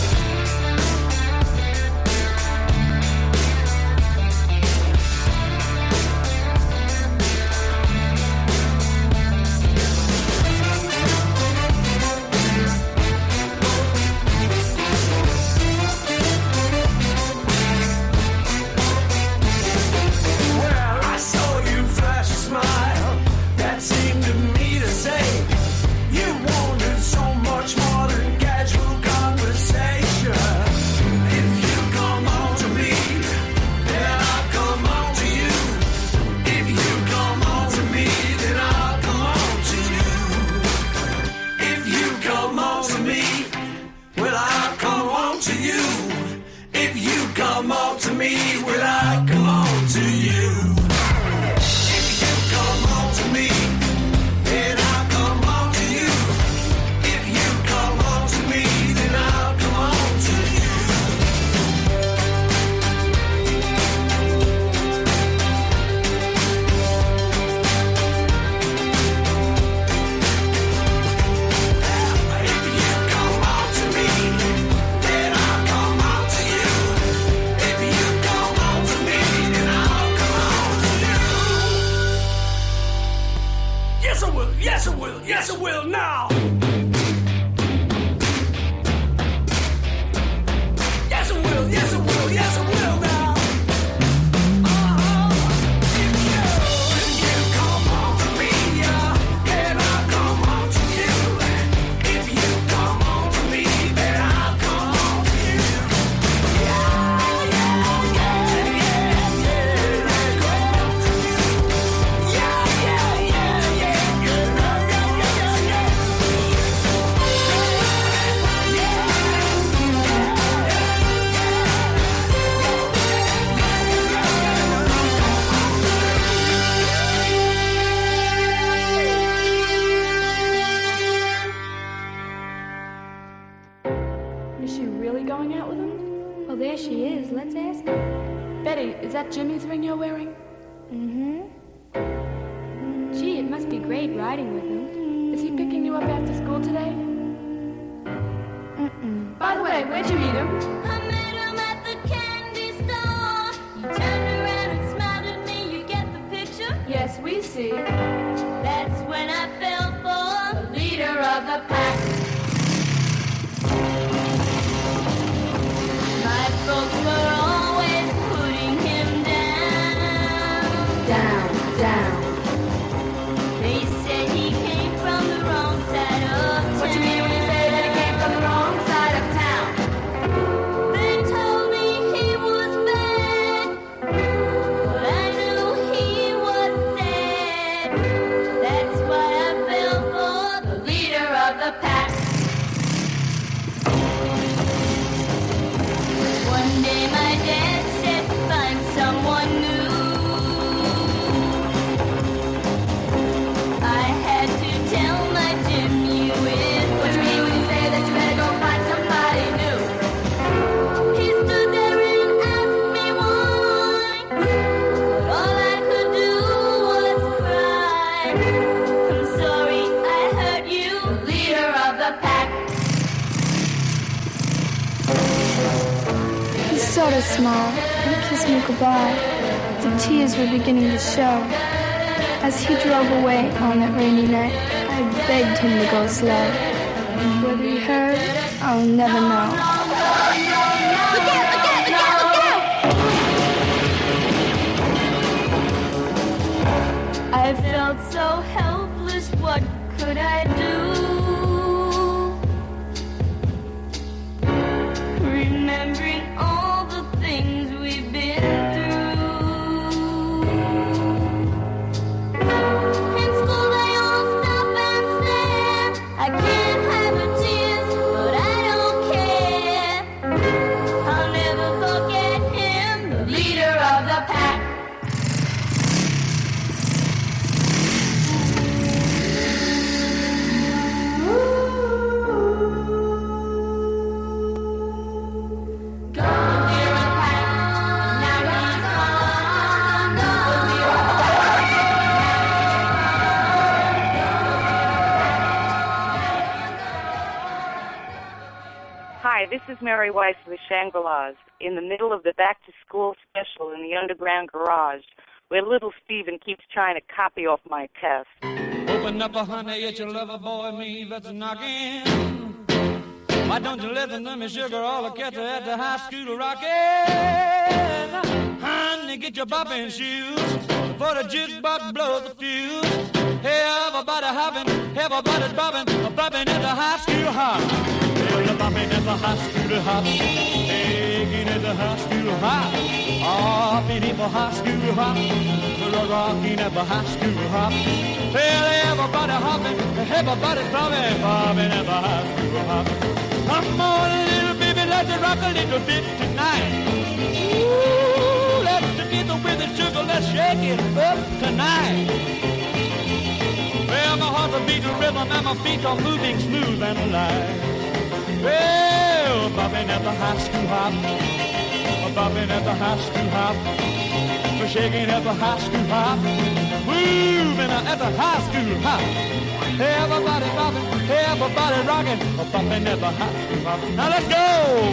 Well, I saw you flash a smile that seemed to me to say you wanted so much more than casual conversation. If you come on to me, then I'll come on to you. If you come on to me, then I'll come on to you. If you come on to me, well, I'll come on to you. If you come on to me, well, I'll come on to you. If you come on to me, then I'll come on to you. If you come on to me, then I'll come on to you. If you come on to me, then I'll come on to you. If you come on to me, then I'll come on to you. Yes, I will. Yes, I will. Yes, I will now. Yes, I will. Yes, I will. Yes, I will now. Uh-huh. If you, if you come on to me, yeah, then I'll come on to you. If you come on to me, then I'll come on to you. Yeah, yeah, yeah, yeah, yeah. I'll come on to you. Yeah, yeah, yeah, yeah, yeah, yeah, yeah, yeah, yeah. Is she really going out with him? Well, there she is. Let's ask her. Betty, is that Jimmy's ring you're wearing? Mm-hmm. Gee, it must be great riding with him. Is he picking you up after school today? Mm-mm. By the way, where'd you meet him? I met him at the candy store. He turned around and smiled at me. You get the picture? Yes, we see. That's when I fell for the leader of the pack. My folks were always putting him down. Down, down. They said he came from the wrong side of town. What you mean when you say that he came from the wrong side of town? They told me he was bad, but I knew he was sad. That's why I fell for the leader of the pack. One day my dad said, find someone new. I had to tell my Jim you is. What you mean when you say that you better go find somebody new? He stood there and asked me why, but all I could do was cry. I'm sorry I hurt you, leader of the pack. He sort of smiled and kissed me goodbye. The tears were beginning to show. As he drove away on that rainy night, I begged him to go slow. Whether he heard, I'll never know. Look out, look out, look out, look out! I felt so helpless, what could I do? Remembering all the things we've been through. In school they all stop and stare. I can't hide the tears, but I don't care. I'll never forget him, the leader of the pack. Hi, this is Mary Weiss of the Shangri-Las, in the middle of the back-to-school special in the underground garage, where little Steven keeps trying to copy off my test. Open up, a honey, it's your lover boy, me that's knocking. Why don't you listen to me, sugar, all the cats are at the high school rocking. Honey, get your bopping shoes, before the jukebox blows the fuse. Hey, everybody hopping, everybody's bopping, bopping at the high school hop. Well, the bopping at the high school hop, taking at the high school hop. Hopping at the high school hop, rocking at the high school hop. Well, everybody hopping, everybody's bopping, bopping at the high school hop. Come on, little baby, let's rock a little bit tonight. Ooh, let's get with the sugar, let's shake it up tonight. Well, my heart's a beating rhythm and my feet are moving smooth and alive. Well, bopping at the high school hop, bopping at the high school hop, shaking at the high school hop, moving at the high school hop. Everybody bopping, everybody rocking, bopping at the high school hop. Now let's go!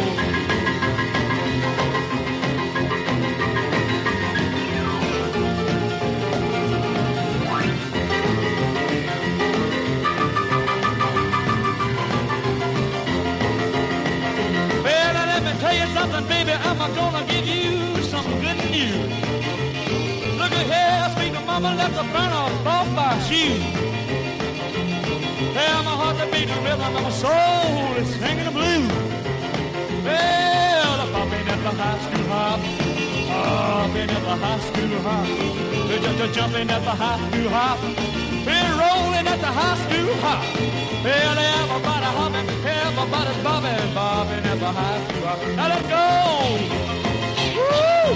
Tell you something, baby, I'm gonna give you some good news. Look at here, sweet mama, let the burn off off my shoes. Well, my heart's a beating rhythm and my soul is singing the blues. Well, I'm bopping at the high school hop, bopping at the high school hop, just jumping at the high school hop, we're rolling at the high school hop. Well, everybody hopping, everybody's bobbing, bobbing at the high school hop. Now let's go! Woo!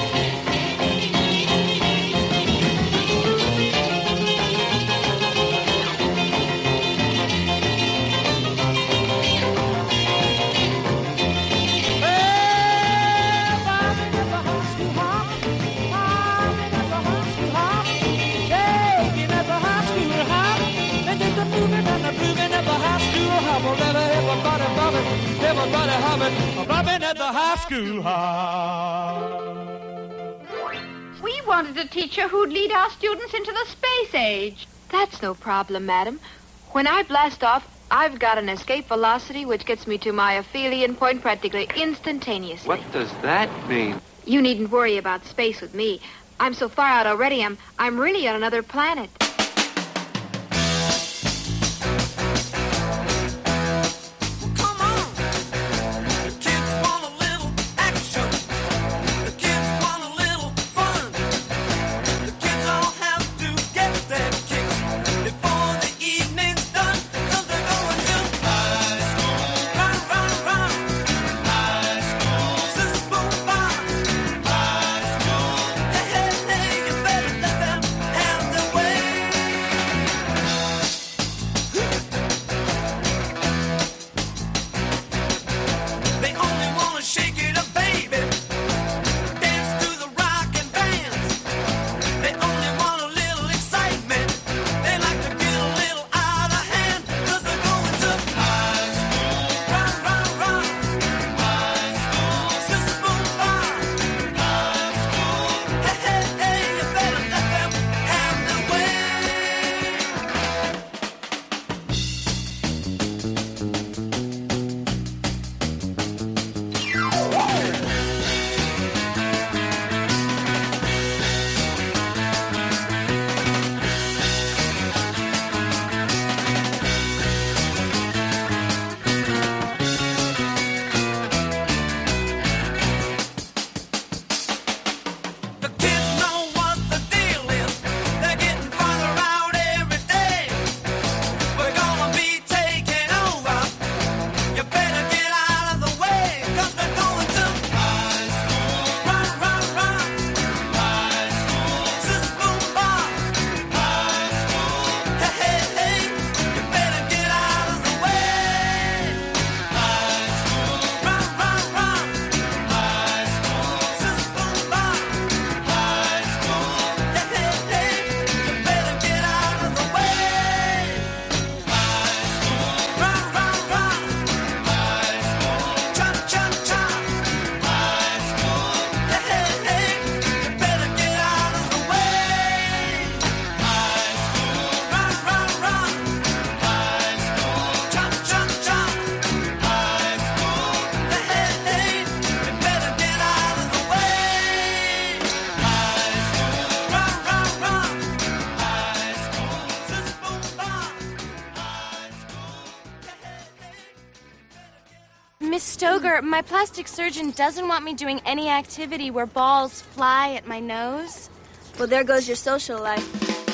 Everybody bobbing, everybody hopping, bobbing at the high school hop. We wanted a teacher who'd lead our students into the space age. That's no problem, madam. When I blast off, I've got an escape velocity which gets me to my aphelion point practically instantaneously. What does that mean? You needn't worry about space with me. I'm so far out already, I'm, I'm really on another planet. Hey, hey, you better let them have their way. Miss Stoger, my plastic surgeon doesn't want me doing any activity where balls fly at my nose. Well, there goes your social life.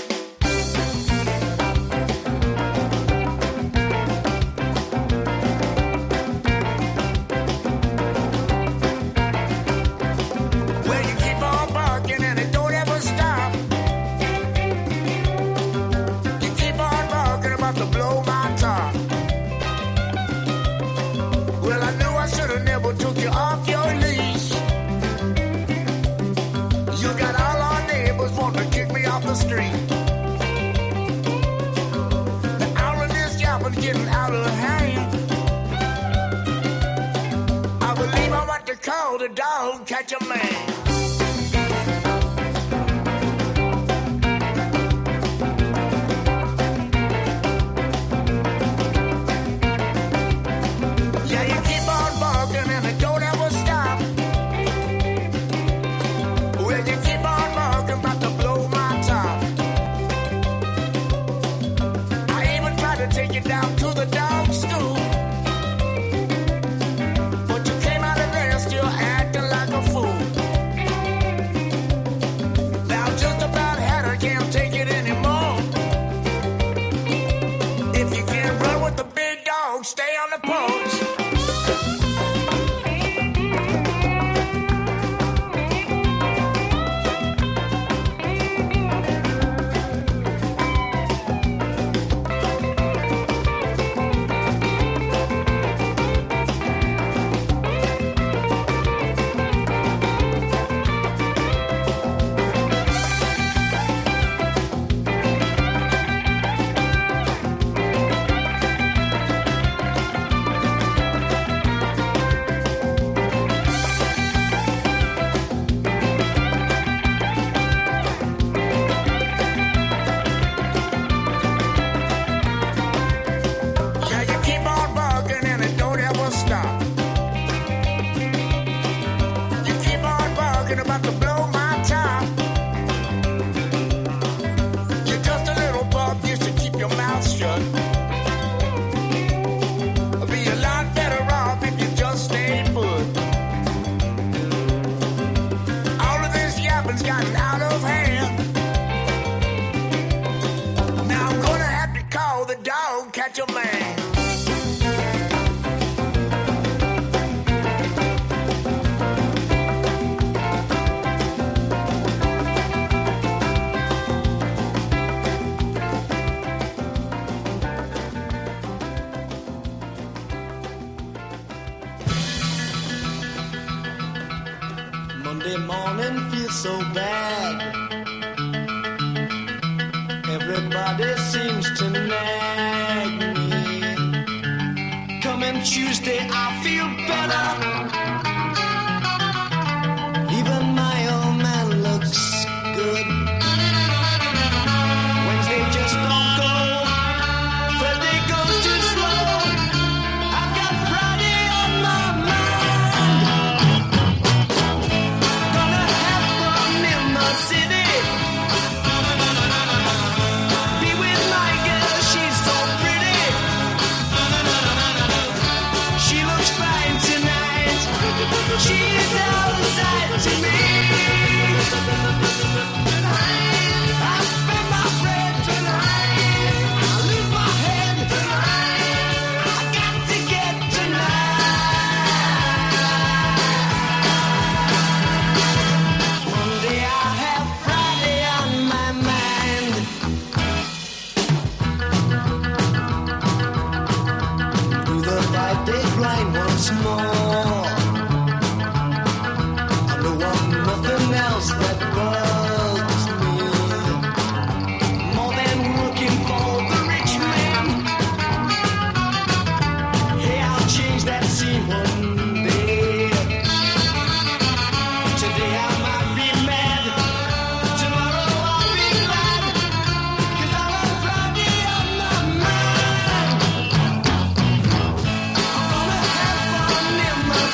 Well, you keep on barking and it don't ever stop. You keep on barking about to blow my top. Well, I knew I should have never took you off your leash. You got all our neighbors wanting to kick me off the street. The hour of this job is getting out of hand. I believe I'm about to call the dog catch a man. Yeah, you keep on barking and it don't ever stop. Well, you keep on barking, about to blow my top. I even tried to take you down to the dog school, but you came out of there still acting like a fool. Now just about had her, can't take it anymore. If you can't run with the big dog, stay on the porch. Yeah, you keep on barking and it don't ever stop. You keep on barking about to blow my top. You're just a little pup, you should keep your mouth shut. Be a lot better off if you just stay put. All of this yapping's gotten out of hand. Now I'm gonna have to call the dog catch a man. Monday morning feels so bad. Everybody seems to nag me. Coming Tuesday, I feel better. Even my old man looks good. Wednesday just don't go. Thursday goes too slow. I've got Friday on my mind. Gonna have fun in the city. Be with my girl, she's so pretty. She looks fine tonight. She's outside to me. I spend my bread tonight. I lose my head tonight. I got to get tonight. Monday I have Friday on my mind. Do the five-day grind once more. I don't want nothing else that bugs me more than working for the rich man. Hey, I'll change that scene one day. Today I might be mad. Tomorrow I'll be glad. 'Cause I have Friday on my mind. I'm gonna have fun in the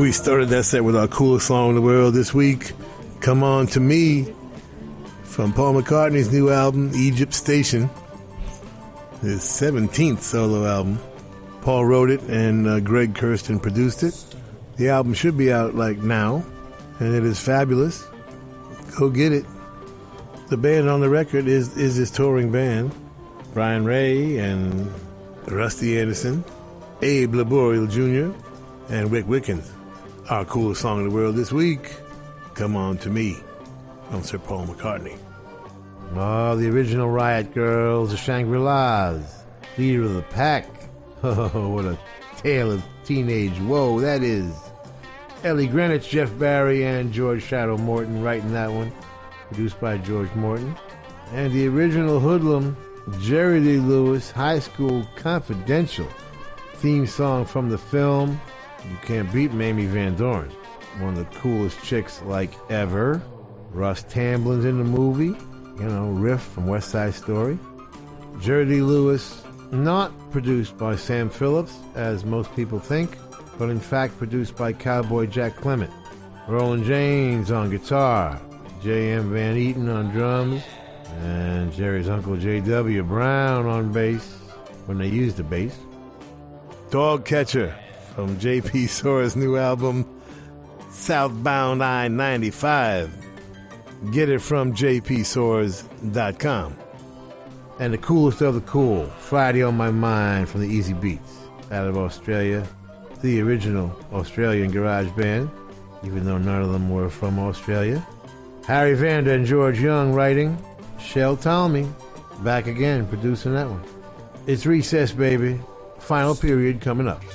We started that set with our coolest song in the world this week, Come On To Me, from Paul McCartney's new album, Egypt Station, his seventeenth solo album. Paul wrote it and uh, Greg Kurstin produced it. The album should be out like now, and it is fabulous. Go get it. The band on the record is, is his touring band, Brian Ray and Rusty Anderson, Abe Laboriel Junior, and Rick Wickens. Our coolest song in the world this week, Come On To Me, from Sir Paul McCartney. Oh, the original Riot Girls, the Shangri-Las, leader of the pack. Oh, what a tale of teenage woe that is. Ellie Greenwich, Jeff Barry, and George Shadow Morton writing that one, produced by George Morton. And the original hoodlum, Jerry Lee Lewis, High School Confidential, theme song from the film You Can't Beat Mamie Van Doren, one of the coolest chicks like ever. Russ Tamblin's in the movie, you know, Riff from West Side Story. Jerry Lee Lewis, not produced by Sam Phillips, as most people think, but in fact produced by Cowboy Jack Clement. Roland James on guitar, J M Van Eaton on drums, and Jerry's uncle J W Brown on bass, when they used the bass. Dog Catcher from J P Sora's new album, Southbound I ninety-five. Get it from j p soars dot com. And the coolest of the cool, Friday on My Mind from the Easy Beats, out of Australia, the original Australian garage band, even though none of them were from Australia. Harry Vanda and George Young writing. Shel Talmy back again producing that one. It's recess, baby. Final period coming up.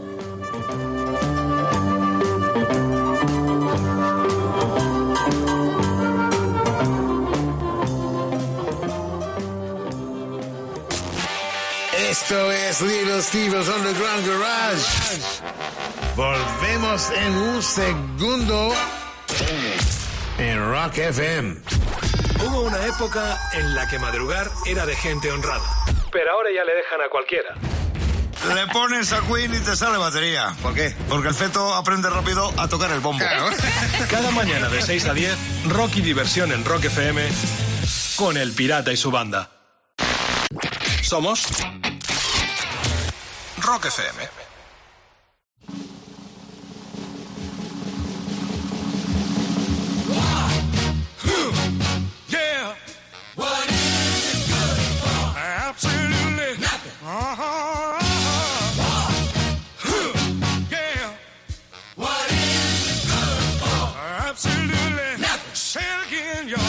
Esto es Little Steven's Underground Garage. Volvemos en un segundo en Rock F M. Hubo una época en la que madrugar era de gente honrada. Pero ahora ya le dejan a cualquiera. Le pones a Queen y te sale batería. ¿Por qué? Porque el feto aprende rápido a tocar el bombo. Claro. Cada mañana de seis a diez, rock y diversión en Rock F M con El Pirata y su banda. Somos Rock F M. Yeah. What is it good for? Absolutely nothing. Uh-huh. Uh-huh. Yeah. What is it good for? Absolutely nothing. Say it again, y'all.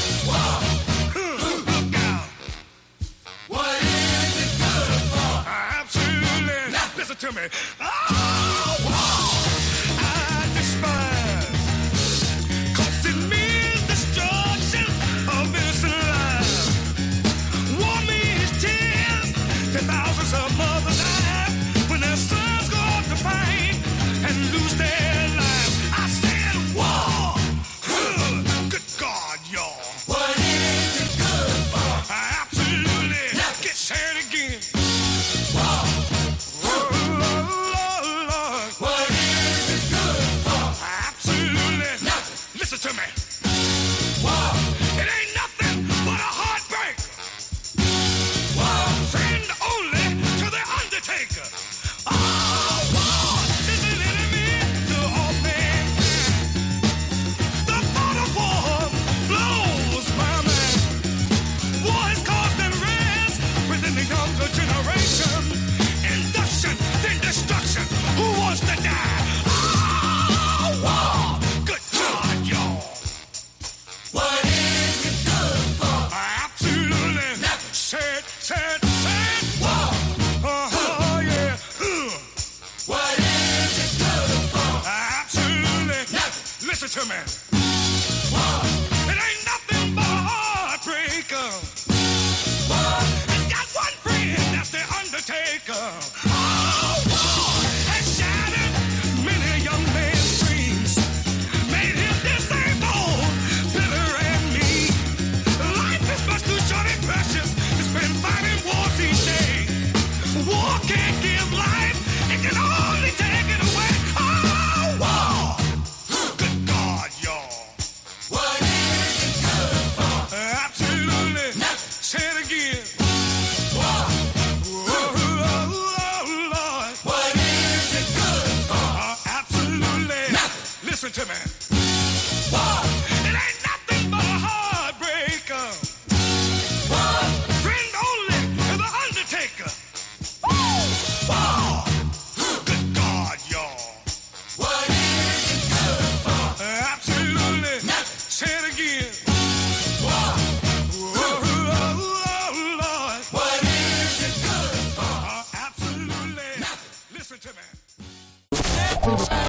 Look out. What is it good for? Absolutely nothing. Listen to me. Oh, wow. I despise. Cause it means destruction of innocent lives. War means tears to thousands of mothers die when their sons go off to fight and lose their lives. I said war. Good God, y'all. What is it good for? Absolutely. Get said again. War. Oh, Lord, Lord. What is it good for? Absolutely nothing. Listen to me. War. It ain't nothing but a heartbreak. War. Friend only to the undertaker. Oh, war is an enemy to all things. The thought of war blows my mind. War has caused unrest within the younger generation. Induction, then destruction. Who wants to die? Oh, war. Good God, y'all. What is it good for? Absolutely nothing. Said, said, said. War. Oh, yeah. Ugh. What is it good for? Absolutely nothing. Listen to me. War. It ain't nothing but a heartbreaker. War. It's got one friend, that's the undertaker. Oh, war has shattered many young men's dreams. Made him disabled, bitter and mean. Life is much too short and precious to spend fighting wars each day. War can't give life, it can only take it away. Oh, war again. One, oh, Lord. What is it good for? Absolutely nothing. Listen to me.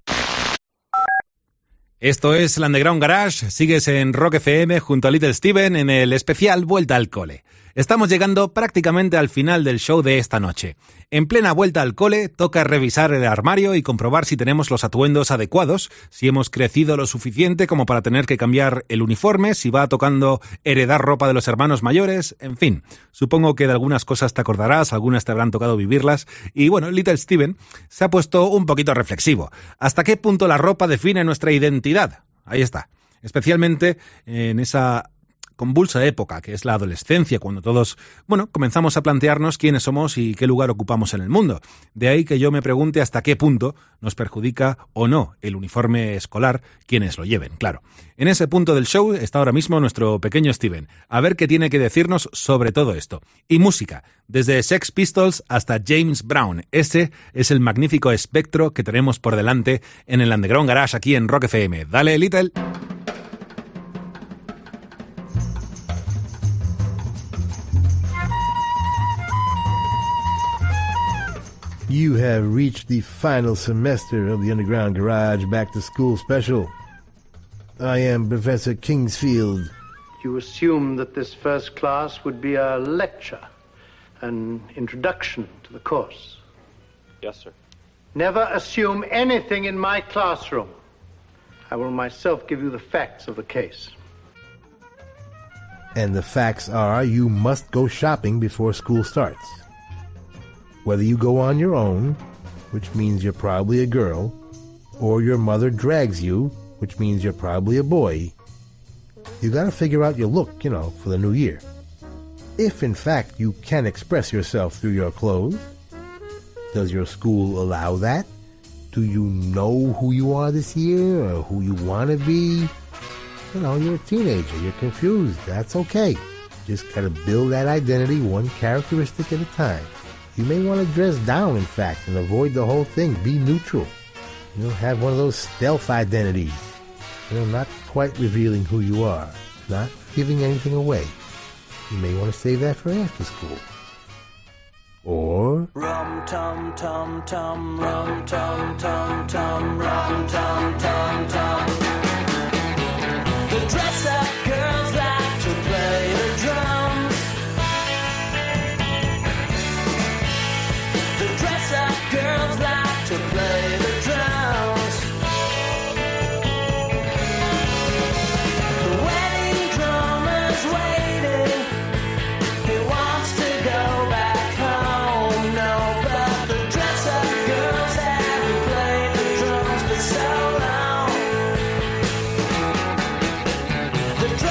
Esto es el Underground Garage, sigues en Rock F M junto a Little Steven en el especial Vuelta al Cole. Estamos llegando prácticamente al final del show de esta noche. En plena vuelta al cole, toca revisar el armario y comprobar si tenemos los atuendos adecuados, si hemos crecido lo suficiente como para tener que cambiar el uniforme, si va tocando heredar ropa de los hermanos mayores, en fin. Supongo que de algunas cosas te acordarás, algunas te habrán tocado vivirlas, y bueno, Little Steven se ha puesto un poquito reflexivo. ¿Hasta qué punto la ropa define nuestra identidad? Ahí está. Especialmente en esa convulsa época que es la adolescencia, cuando todos, bueno, comenzamos a plantearnos quiénes somos y qué lugar ocupamos en el mundo. De ahí que yo me pregunte hasta qué punto nos perjudica o no el uniforme escolar, quienes lo lleven, claro. En ese punto del show está ahora mismo nuestro pequeño Steven, a ver qué tiene que decirnos sobre todo esto. Y música, desde Sex Pistols hasta James Brown. Ese es el magnífico espectro que tenemos por delante en el Underground Garage aquí en Rock F M. Dale, Little. You have reached the final semester of the Underground Garage Back to School Special. I am Professor Kingsfield. You assumed that this first class would be a lecture, an introduction to the course. Yes, sir. Never assume anything in my classroom. I will myself give you the facts of the case. And the facts are you must go shopping before school starts. Whether you go on your own, which means you're probably a girl, or your mother drags you, which means you're probably a boy, you gotta figure out your look, you know, for the new year. If, in fact, you can express yourself through your clothes, does your school allow that? Do you know who you are this year, or who you want to be? You know, you're a teenager, you're confused, that's okay. Just gotta build that identity one characteristic at a time. You may want to dress down, in fact, and avoid the whole thing. Be neutral. You know, have one of those stealth identities. You know, not quite revealing who you are, not giving anything away. You may want to save that for after school. Or... Rum tum tum tum, rum tum tum tum, rum tum tum tum. The dress-up girls like to play the drums. The dress-up girls like to play the drums. The wedding drummer's waiting. He wants to go back home. No, but the dress-up girls haven't played the drums for so long. The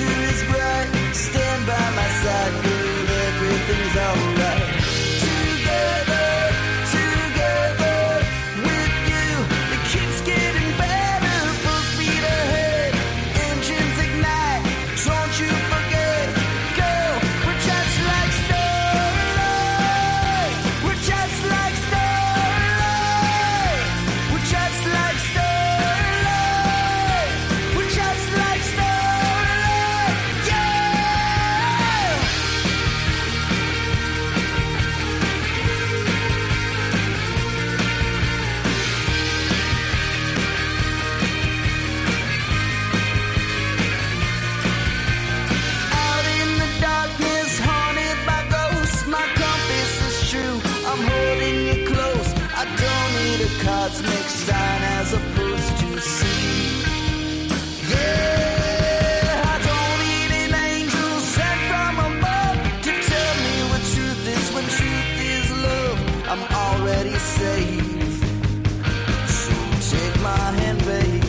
future is bright. Stand by my side, girl, everything's alright. Together, together, with you, it keeps getting better. Full speed ahead, engines ignite. Don't you forget, girl, we're just like starlight. We're just like starlight. We're just like starlight. We're just like starlight. Yeah. Out in the darkness, haunted by ghosts. My compass is true. I'm holding you close. I don't need a cosmic sign as opposed to see. Yeah, I don't need an angel sent from above to tell me what truth is when truth is love. I'm already saved. So take my hand, babe.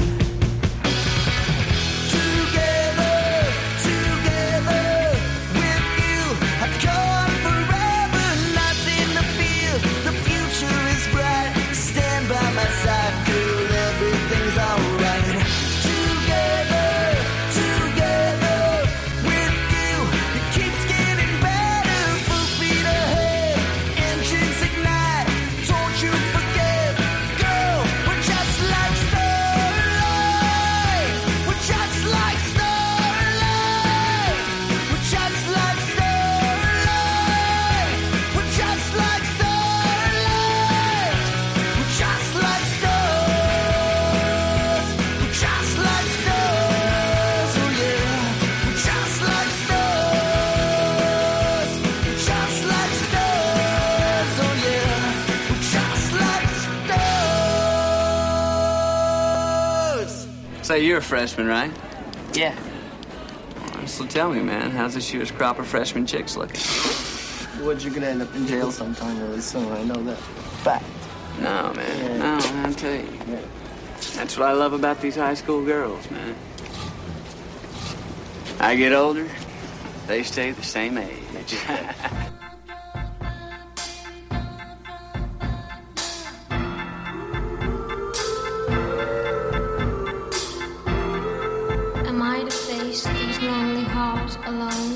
Together, together, with you, I've gone forever, nothing to fear. The future is bright. Stand by my side, girl, everything's alright. Together, together, with you, it keeps getting better. Full speed ahead, engines ignite. Don't you forget, girl, we're just like starlight. We're just like starlight. We're just like starlight. We're just like starlight. We're just like stars. We're just like stars. Oh yeah. We're just like stars. We're just like stars. Oh yeah. We're just like stars. Say, you're a freshman, right? Yeah. So tell me, man, how's this year's crop of freshman chicks looking? Woods, you're gonna end up in jail sometime really soon. I know that. Fact. No, man. Yeah. No, man, I'll tell you. That's what I love about these high school girls, man. I get older, they stay the same age. Am I to face these lonely halls alone?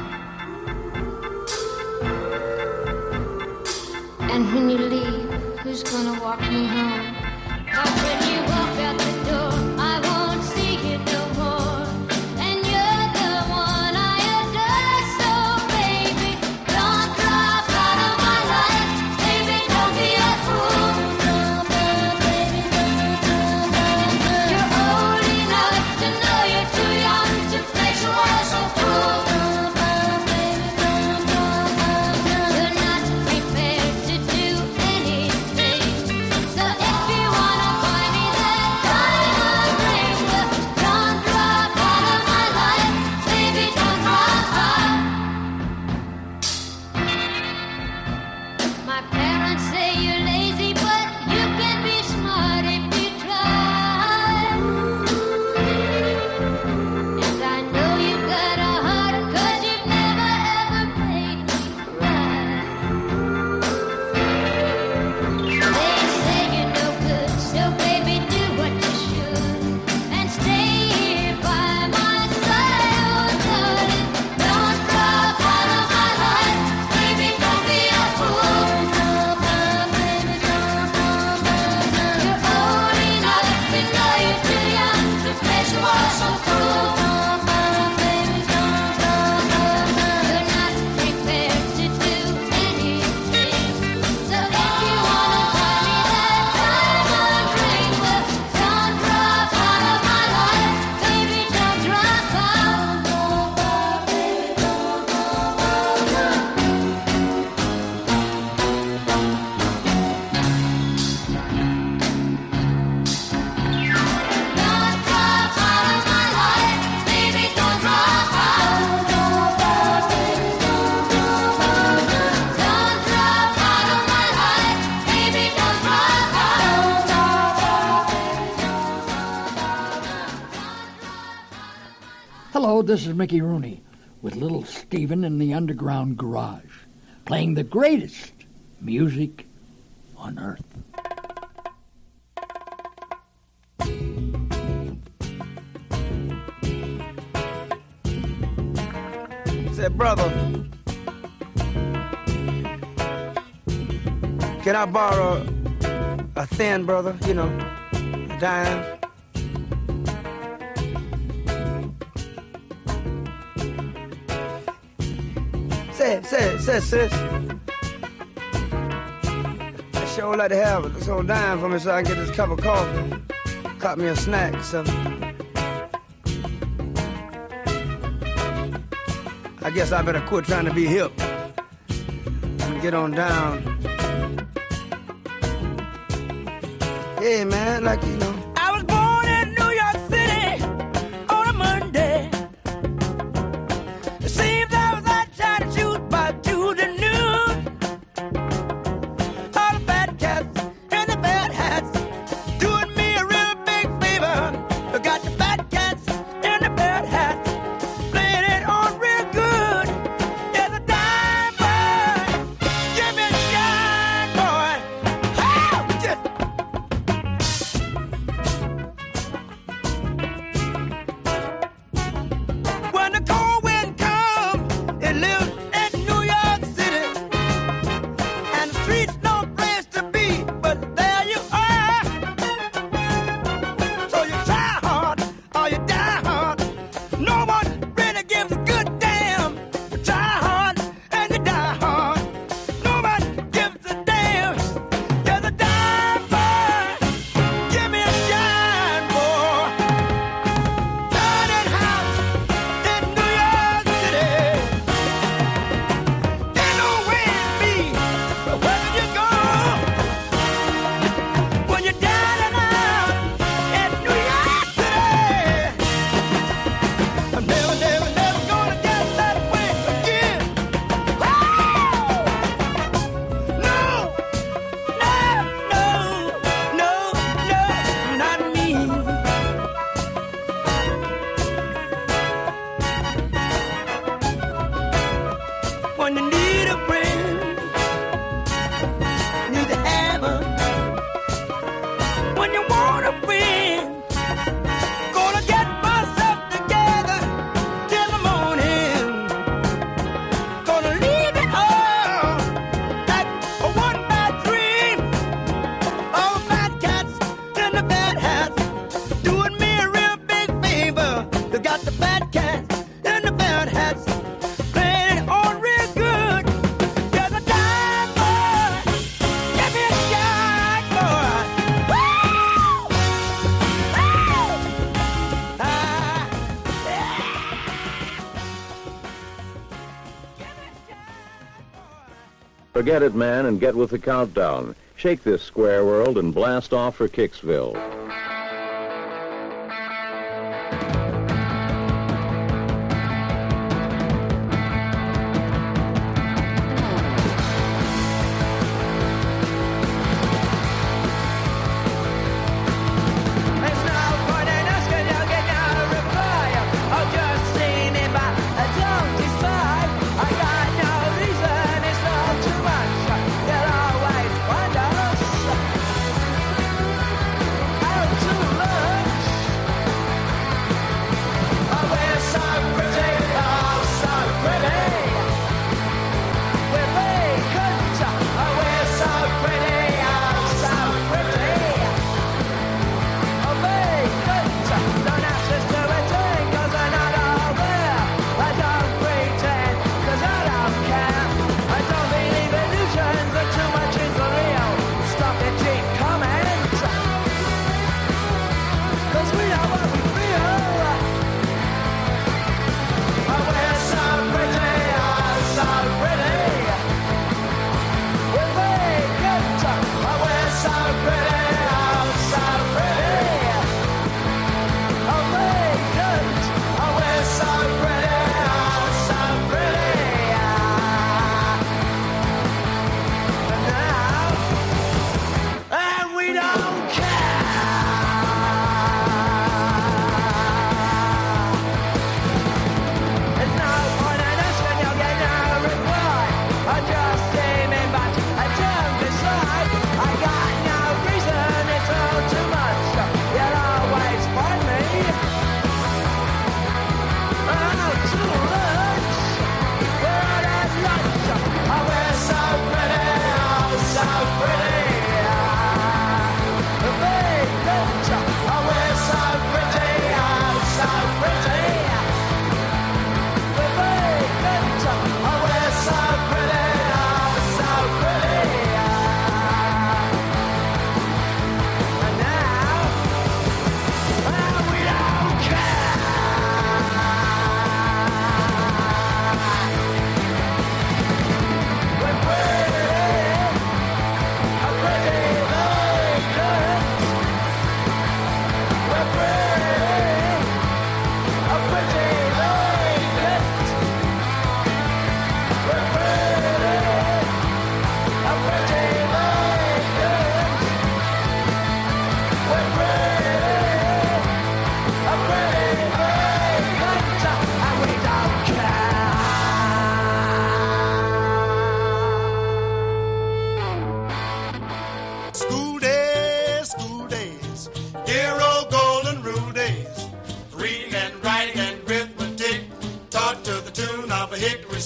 And when you leave, who's gonna walk me home? But when you walk out the door, I won't see you no more. And you're the one I adore, so baby, don't drop out of my life. Baby, don't be a fool. You're old enough to know you're too young to face a world so cruel. You're not prepared to do anything, so if Hello, this is Mickey Rooney with Little Steven in the Underground Garage, playing the greatest music on earth. Say, brother, can I borrow a thin, brother, you know, a dime? Say it, say it, say it, sis. I sure would like to have this old dime for me so I can get this cup of coffee. Cut me a snack or something. I guess I better quit trying to be hip and get on down. Hey, man, like, you know. I was born in New York City on a Monday. It seems I was out trying to shoot by Tuesday noon. All the bad cats and the bad hats doing me a real big favor. I got the bad cats and the bad hats playing it on real good. There's a dime boy, give me a shine boy. How? Just when the cold wind comes, it lives in New York City, and the streets no place to be, but there you are. So you try hard or you die hard. No one really gives a good damn. You try hard and you die hard. Nobody gives a damn. There's a dime boy, give me a shine boy. Turning house in New York City. There's no way to be, but where you go when you're down and out in New York City? I'm never, never, never gonna get that way again. Wow! No, no, no, no, no, not me. When you need a friend, need to have her. When you want a friend, gonna get myself together till the morning. Gonna leave it all like a one bad dream. All the bad cats and the bad hats doing me a real big favor. They got the bad cats and the bad hats playing it on real good. There's a dime boy, give me a shine boy. Woo! Woo! Ah, Forget it, man, and get with the countdown. Shake this square world and blast off for Kicksville. It's no point in asking, you'll get no reply. I'll just seen it by a donkey's side. I got no reason, it's not too much. They'll always wonder. I'll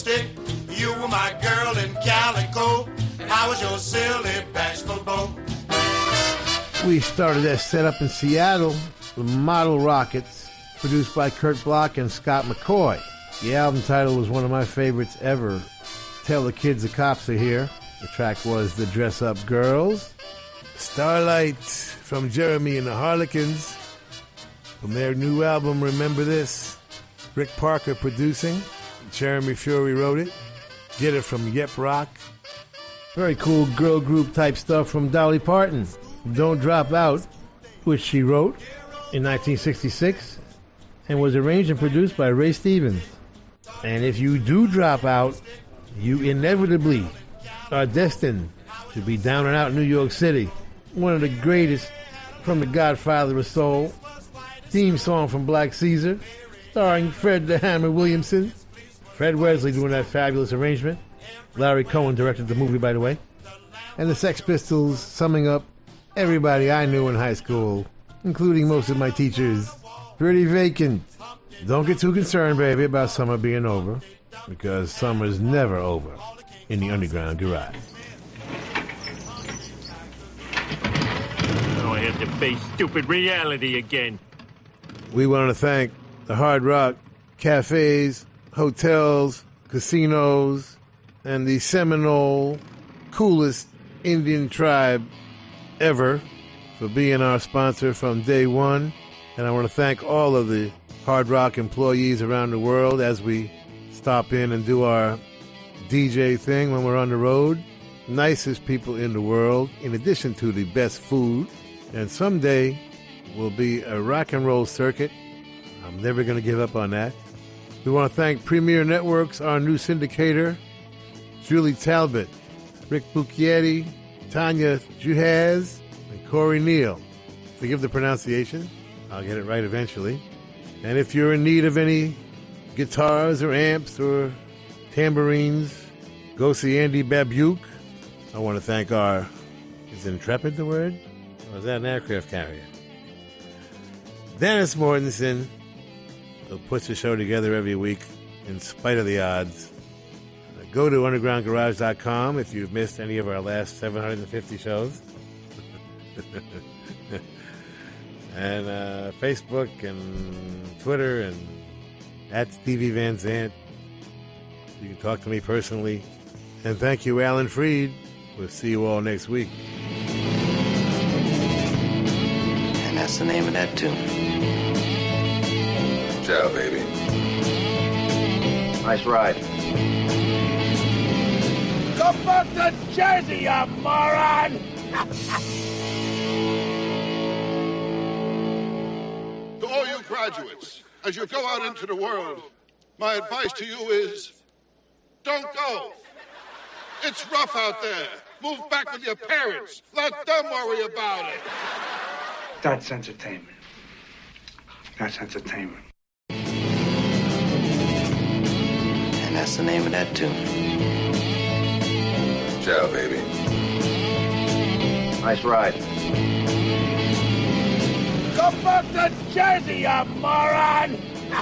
stick. You were my girl in calico, and I was your silly bashful beau. We started that set up in Seattle, the Model Rockets, produced by Kurt Bloch and Scott McCoy. The album title was one of my favorites ever. Tell the Kids the Cops Are Here. The track was The Dress Up Girls. Starlight from Jeremy and the Harlequins. From their new album, Remember This. Rick Parker producing. Jeremy Fury wrote it. Get It from Yep Rock. Very cool girl group type stuff from Dolly Parton. Don't Drop Out, which she wrote in nineteen sixty-six and was arranged and produced by Ray Stevens. And if you do drop out, you inevitably are destined to be down and out in New York City. One of the greatest from The Godfather of Soul. Theme song from Black Caesar, starring Fred the Hammer Williamson. Fred Wesley doing that fabulous arrangement. Larry Cohen directed the movie, by the way. And the Sex Pistols summing up everybody I knew in high school, including most of my teachers. Pretty vacant. Don't get too concerned, baby, about summer being over, because summer's never over in the Underground Garage. Oh, I have to face stupid reality again. We want to thank the Hard Rock cafes, hotels, casinos, and the Seminole coolest Indian tribe ever for being our sponsor from day one. And I want to thank all of the Hard Rock employees around the world as we stop in and do our D J thing when we're on the road. Nicest people in the world, in addition to the best food. And someday will be a rock and roll circuit. I'm never going to give up on that. We want to thank Premier Networks, our new syndicator, Julie Talbot, Rick Bucchietti, Tanya Juhaz, and Corey Neal. Forgive the pronunciation. I'll get it right eventually. And if you're in need of any guitars or amps or tambourines, go see Andy Babuke. I want to thank our, is Intrepid the word? Or is that an aircraft carrier? Dennis Mortensen, who puts the show together every week in spite of the odds. Go to underground garage dot com if you've missed any of our last seven hundred fifty shows. And uh, Facebook and Twitter and at Stevie Van Zandt. You can talk to me personally. And thank you, Alan Freed. We'll see you all next week. And that's the name of that tune. Ciao, baby. Nice ride. Go back to Jersey, you moron! To all you graduates, as you go out into the world, my advice to you is, don't go. It's rough out there. Move back with your parents. Let them worry about it. That's entertainment. That's entertainment. And that's the name of that tune. Ciao, baby. Nice ride. Go back to Jersey, you moron!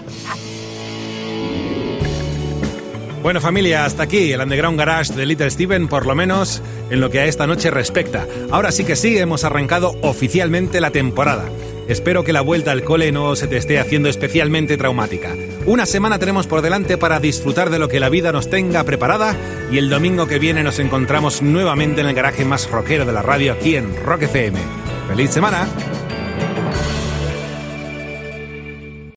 Bueno, familia, hasta aquí el Underground Garage de Little Steven, por lo menos en lo que a esta noche respecta. Ahora sí que sí, hemos arrancado oficialmente la temporada. Espero que la vuelta al cole no se te esté haciendo especialmente traumática. Una semana tenemos por delante para disfrutar de lo que la vida nos tenga preparada, y el domingo que viene nos encontramos nuevamente en el garaje más rockero de la radio aquí en Rock F M. ¡Feliz semana!